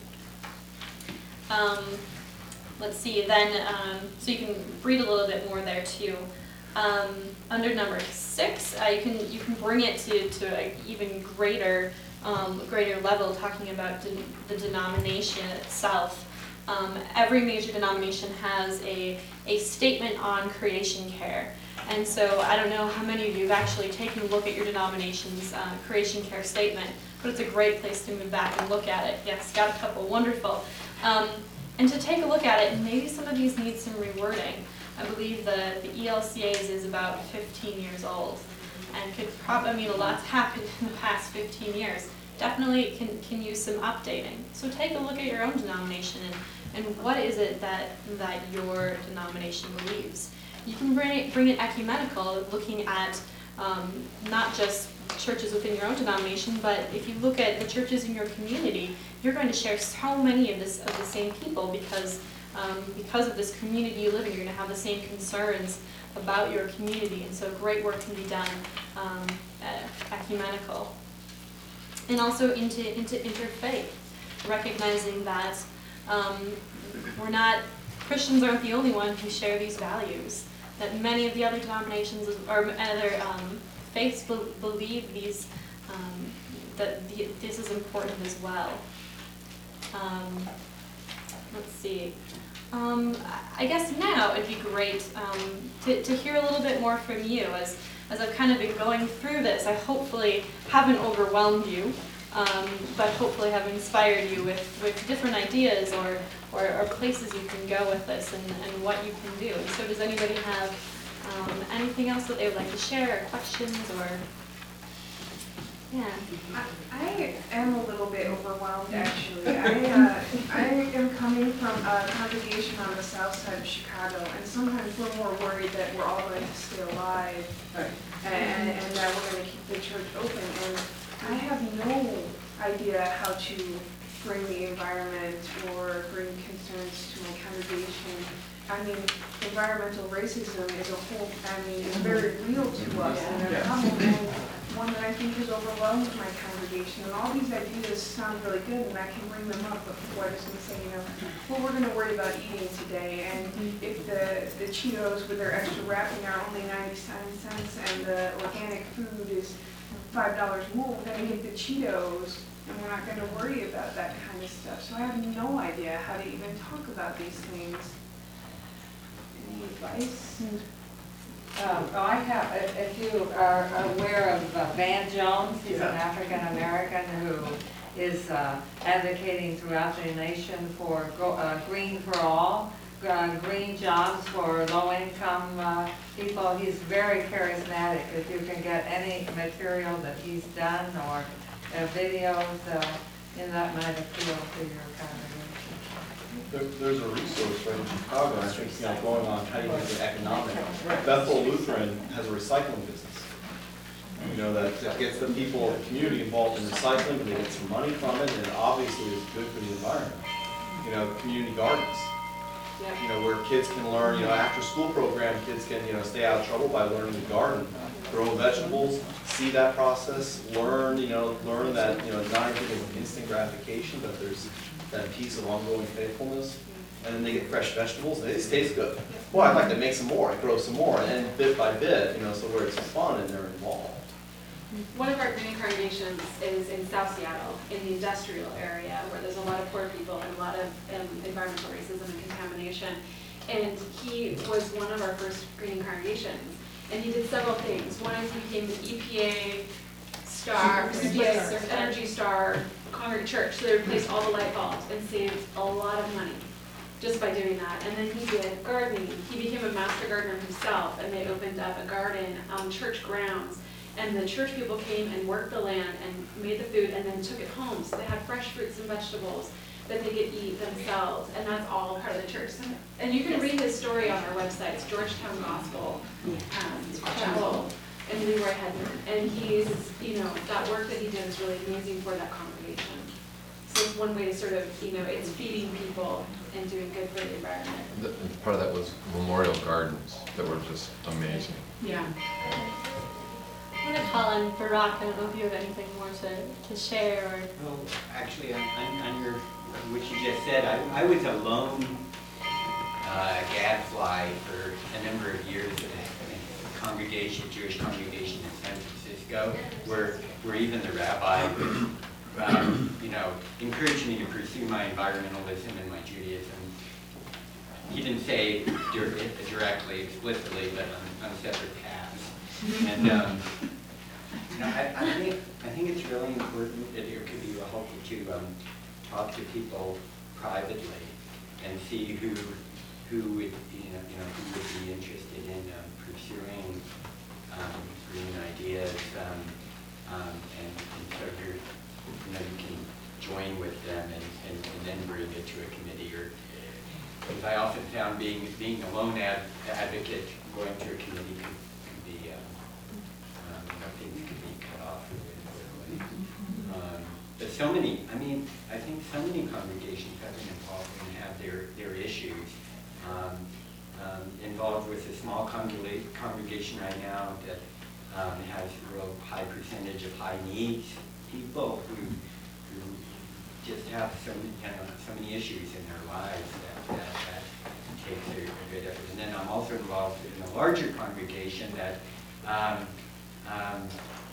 Um, let's see, then, um, so you can read a little bit more there too. Um, under number six, uh, you can you can bring it to, to an even greater um, greater level, talking about de the denomination itself. Um, every major denomination has a, a statement on creation care. And so I don't know how many of you have actually taken a look at your denomination's uh, creation care statement, but it's a great place to move back and look at it. Yes, got a couple, wonderful. Um, and to take a look at it, and maybe some of these need some rewording. I believe the, the E L C A's is about fifteen years old, and could probably, I mean, a lot's happened in the past fifteen years. Definitely can, can use some updating. So take a look at your own denomination and, and what is it that, that your denomination believes. You can bring it, bring it ecumenical, looking at um, not just churches within your own denomination, but if you look at the churches in your community, you're going to share so many of, this, of the same people because, um, because of this community you live in. You're going to have the same concerns about your community, and so great work can be done um, at ecumenical. And also into, into interfaith, recognizing that um, we're not, Christians aren't the only ones who share these values. That many of the other denominations or other um, faiths be believe these um, that the, this is important as well. Um, let's see. Um, I guess now it'd be great um, to, to hear a little bit more from you as as I've kind of been going through this. I hopefully haven't overwhelmed you, um, but hopefully have inspired you with, with different ideas or Or, or places you can go with this and, and what you can do. So does anybody have um, anything else that they would like to share, or questions, or, yeah? I, I am a little bit overwhelmed, actually. I, uh, I am coming coming from a congregation on the south side of Chicago, and sometimes we're more worried that we're all going to stay alive and, and that we're going to keep the church open. And I have no idea how to bring the environment or bring concerns to my congregation. I mean, environmental racism is a whole, I mean, it's very real to us, and a problem, and one that I think has overwhelmed my congregation. And all these ideas sound really good, and I can bring them up, but before I just want to say, you know, well, we're going to worry about eating today, and if the, the Cheetos with their extra wrapping are only ninety-seven cents, and the organic food is five dollars more, we're going to get the Cheetos, and we're not going to worry about that kind of stuff. So I have no idea how to even talk about these things. Any advice? Um, oh, I have, if if you are aware of uh, Van Jones, he's an African American who is uh, advocating throughout the nation for go, uh, green for all, uh, green jobs for low-income uh, people. He's very charismatic. If you can get any material that he's done or uh, videos, uh, and that might appeal to your congregation. There, there's a resource right in Chicago, I think, you know, going on how do you make it economic. Bethel Lutheran has a recycling business. You know, that, that gets the people of the community involved in recycling, and they get some money from it, and it obviously is good for the environment. You know, community gardens. You know, where kids can learn, you know, after school program, kids can, you know, stay out of trouble by learning to garden, grow vegetables, see that process, learn, you know, learn that, you know, not everything is instant gratification, but there's that piece of ongoing faithfulness, and then they get fresh vegetables, and it just tastes good. Well, I'd like to make some more, I grow some more, and then bit by bit, you know, so where it's fun and they're involved. One of our greening congregations is in South Seattle, in the industrial area, where there's a lot of poor people and a lot of um, environmental racism and contamination. And he was one of our first greening congregations, and he did several things. One is he became an E P A star, E P A Energy Star congregate church, so they replaced all the light bulbs and saved a lot of money just by doing that. And then he did gardening. He became a master gardener himself, and they opened up a garden on church grounds. And the church people came and worked the land and made the food and then took it home. So they had fresh fruits and vegetables that they could eat themselves, and that's all part of the church. And you can read his story on our website. It's Georgetown Gospel um, Chapel and Leroy Hedman. And he's, you know, that work that he did is really amazing for that congregation. So it's one way to sort of, you know, it's feeding people and doing good for the environment. The, part of that was memorial gardens that were just amazing. Yeah. I'm going to call on Barak. I don't know if you have anything more to, to share. Or... Well, actually, on, on, on your, what you just said, I, I was a lone uh, gadfly for a number of years at a congregation, Jewish congregation in San Francisco, where, where even the rabbi would, um, you know, encourage me to pursue my environmentalism and my Judaism. He didn't say it directly, explicitly, but on, on separate paths. And um, you know, I, I think I think it's really important that it could be helpful to um, talk to people privately and see who who would you know you know who would be interested in um, pursuing um, green ideas, um, um, and, and so you're you know you can join with them and, and, and then bring it to a committee. Or because I often found being being a lone ad, advocate going to a committee could, could be um, um, you know, things could be cut off really quickly. Um, but so many, I mean, I think so many congregations have been involved and have their their issues. Um, um, involved with a small congrega congregation right now that um, has a real high percentage of high needs people who who just have so many, you know, so many issues in their lives that, that, that takes a, a good effort. And then I'm also involved in a larger congregation that um, um,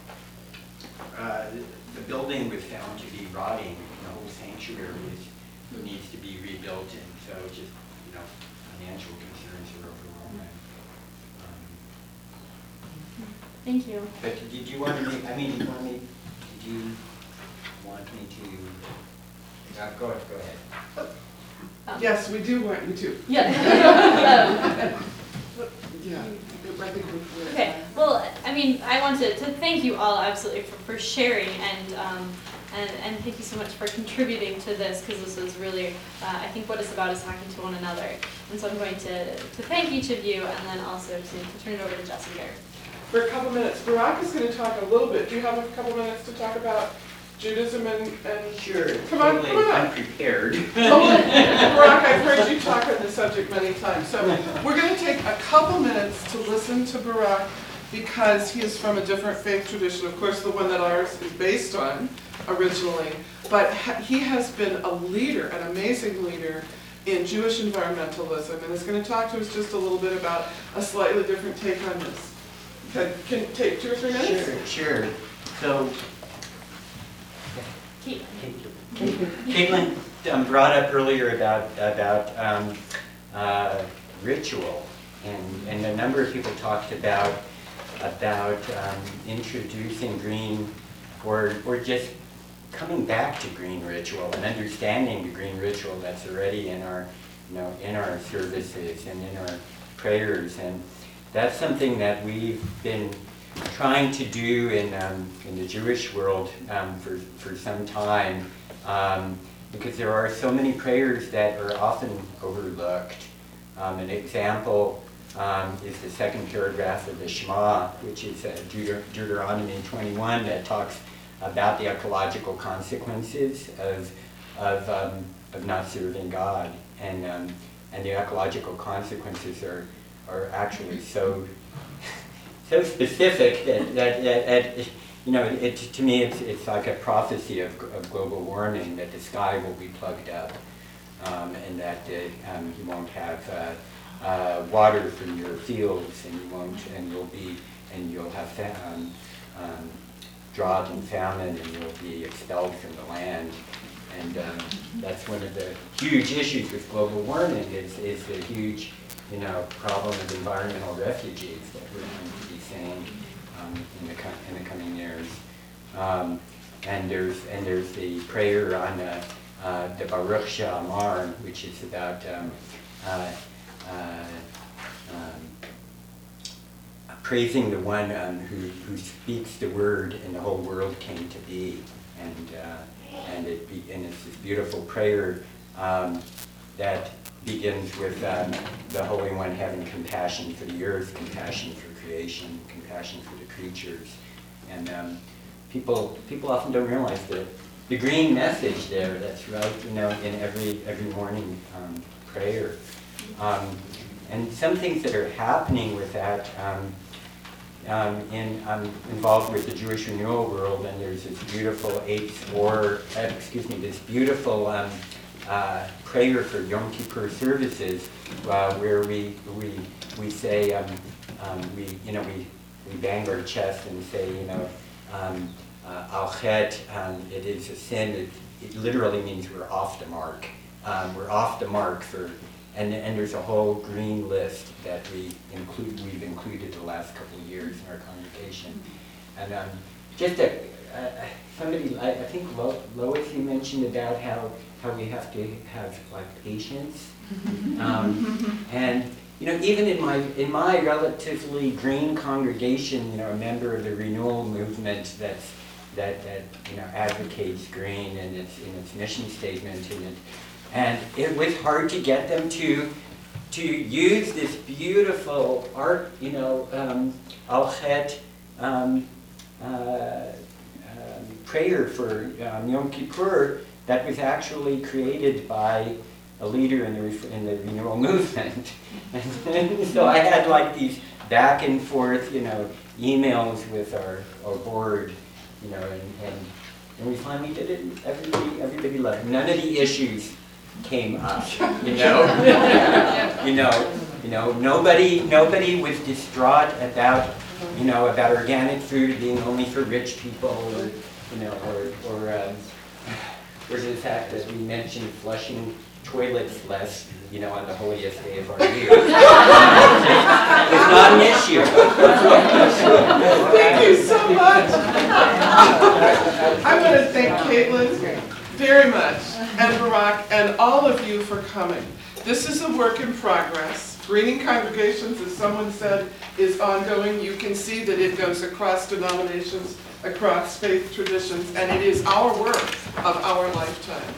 uh, the building was found to be rotting, and the whole sanctuary is, needs to be rebuilt, and so just, you know, financial concerns are overwhelming. Um, Thank you. But did you want me, I mean, did you want me, did you want me to? Uh, go, go ahead. Um, yes, we do want you to. Yeah. um, yeah. I think we're, okay. Well, I mean, I want to, to thank you all absolutely for, for sharing, and um, and, and thank you so much for contributing to this, because this is really, uh, I think what it's about is talking to one another. And so I'm going to, to thank each of you, and then also to, to turn it over to Jessica. For a couple minutes, Barak is going to talk a little bit. Do you have a couple minutes to talk about Judaism and, and Sure, come on, totally come on. unprepared. Oh, Barak, I've heard you talk on this subject many times. So we're going to take a couple minutes to listen to Barak, because he is from a different faith tradition, of course the one that ours is based on originally, but ha he has been a leader, an amazing leader in Jewish environmentalism, and is going to talk to us just a little bit about a slightly different take on this. Can, can it take two or three minutes? Sure, sure. So, Caitlin um, brought up earlier about, about um, uh, ritual, and, and a number of people talked about about um, introducing green, or, or just coming back to green ritual and understanding the green ritual that's already in our, you know, in our services and in our prayers. And that's something that we've been trying to do in, um, in the Jewish world um, for, for some time, um, because there are so many prayers that are often overlooked. Um, an example Um, is the second paragraph of the Shema, which is uh, Deut Deuteronomy twenty-one, that talks about the ecological consequences of, of, um, of not serving God. And, um, and the ecological consequences are, are actually so, so specific that, that, that, that you know, it, to me it's, it's like a prophecy of, of global warming, that the sky will be plugged up, um, and that uh, um, you won't have uh, Uh, water from your fields, and you won't, and you'll be, and you'll have um, um, drought and famine, and you'll be expelled from the land. And um, that's one of the huge issues with global warming, is, is the huge, you know, problem of environmental refugees that we're going to be seeing um, in the in the coming years. Um, and there's and there's the prayer on uh, uh, the Baruch She'amar, which is about um, uh, Uh, um, praising the one um, who, who speaks the word, and the whole world came to be. And, uh, and, it be, and it's this beautiful prayer um, that begins with um, the Holy One having compassion for the earth, compassion for creation, compassion for the creatures. And um, people, people often don't realize that the green message there that's right, you know, in every, every morning um, prayer. Um, and some things that are happening with that, um, um, in, I'm involved with the Jewish Renewal World, and there's this beautiful eight or uh, excuse me, this beautiful um, uh, prayer for Yom Kippur services, uh, where we we we say um, um, we you know we we bang our chest and say, you know, um, uh, al chet, um, it is a sin. It, it literally means we're off the mark. Um, we're off the mark for. And, and there's a whole green list that we include, we've included the last couple of years in our congregation. And um, just a, uh, somebody, I, I think Lo, Lois, you mentioned about how, how we have to have like patience. Um, and you know, even in my, in my relatively green congregation, you know, a member of the renewal movement that's, that, that you know, advocates green in its, in its mission statement, and it, And it was hard to get them to to use this beautiful art, you know, um, al chet um, uh, um, prayer for um, Yom Kippur that was actually created by a leader in the in the renewal movement. And so I had like these back and forth, you know, emails with our, our board, you know, and, and and we finally did it. And everybody everybody loved it. None of the issues came up, you know. you know, you know, nobody, nobody was distraught about, you know, about organic food being only for rich people, or, you know, or, or, um, or the fact that we mentioned flushing toilets less, you know, on the holiest day of our year. It's not an issue. Thank you so much. I want to thank Caitlin very much, and Barak, and all of you for coming. This is a work in progress. Greening Congregations, as someone said, is ongoing. You can see that it goes across denominations, across faith traditions, and it is our work of our lifetimes.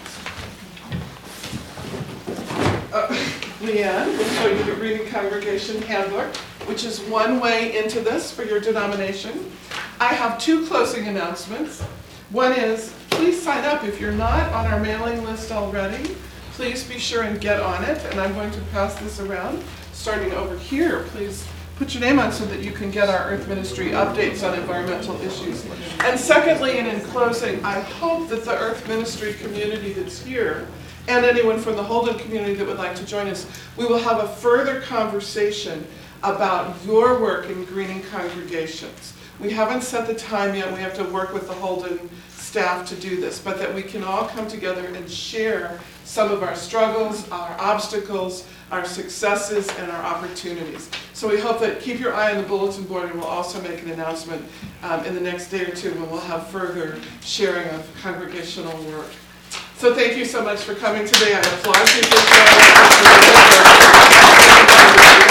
Uh, Leanne will show you the Greening Congregation Handbook, which is one way into this for your denomination. I have two closing announcements. One is, please sign up if you're not on our mailing list already. Please be sure and get on it, and I'm going to pass this around. Starting over here, please put your name on so that you can get our Earth Ministry updates on environmental issues. And secondly, and in closing, I hope that the Earth Ministry community that's here, and anyone from the Holden community that would like to join us, we will have a further conversation about your work in greening congregations. We haven't set the time yet, we have to work with the Holden staff to do this, but that we can all come together and share some of our struggles, our obstacles, our successes, and our opportunities. So we hope that, keep your eye on the bulletin board, and we'll also make an announcement um, in the next day or two when we'll have further sharing of congregational work. So thank you so much for coming today. I applaud you for showing up.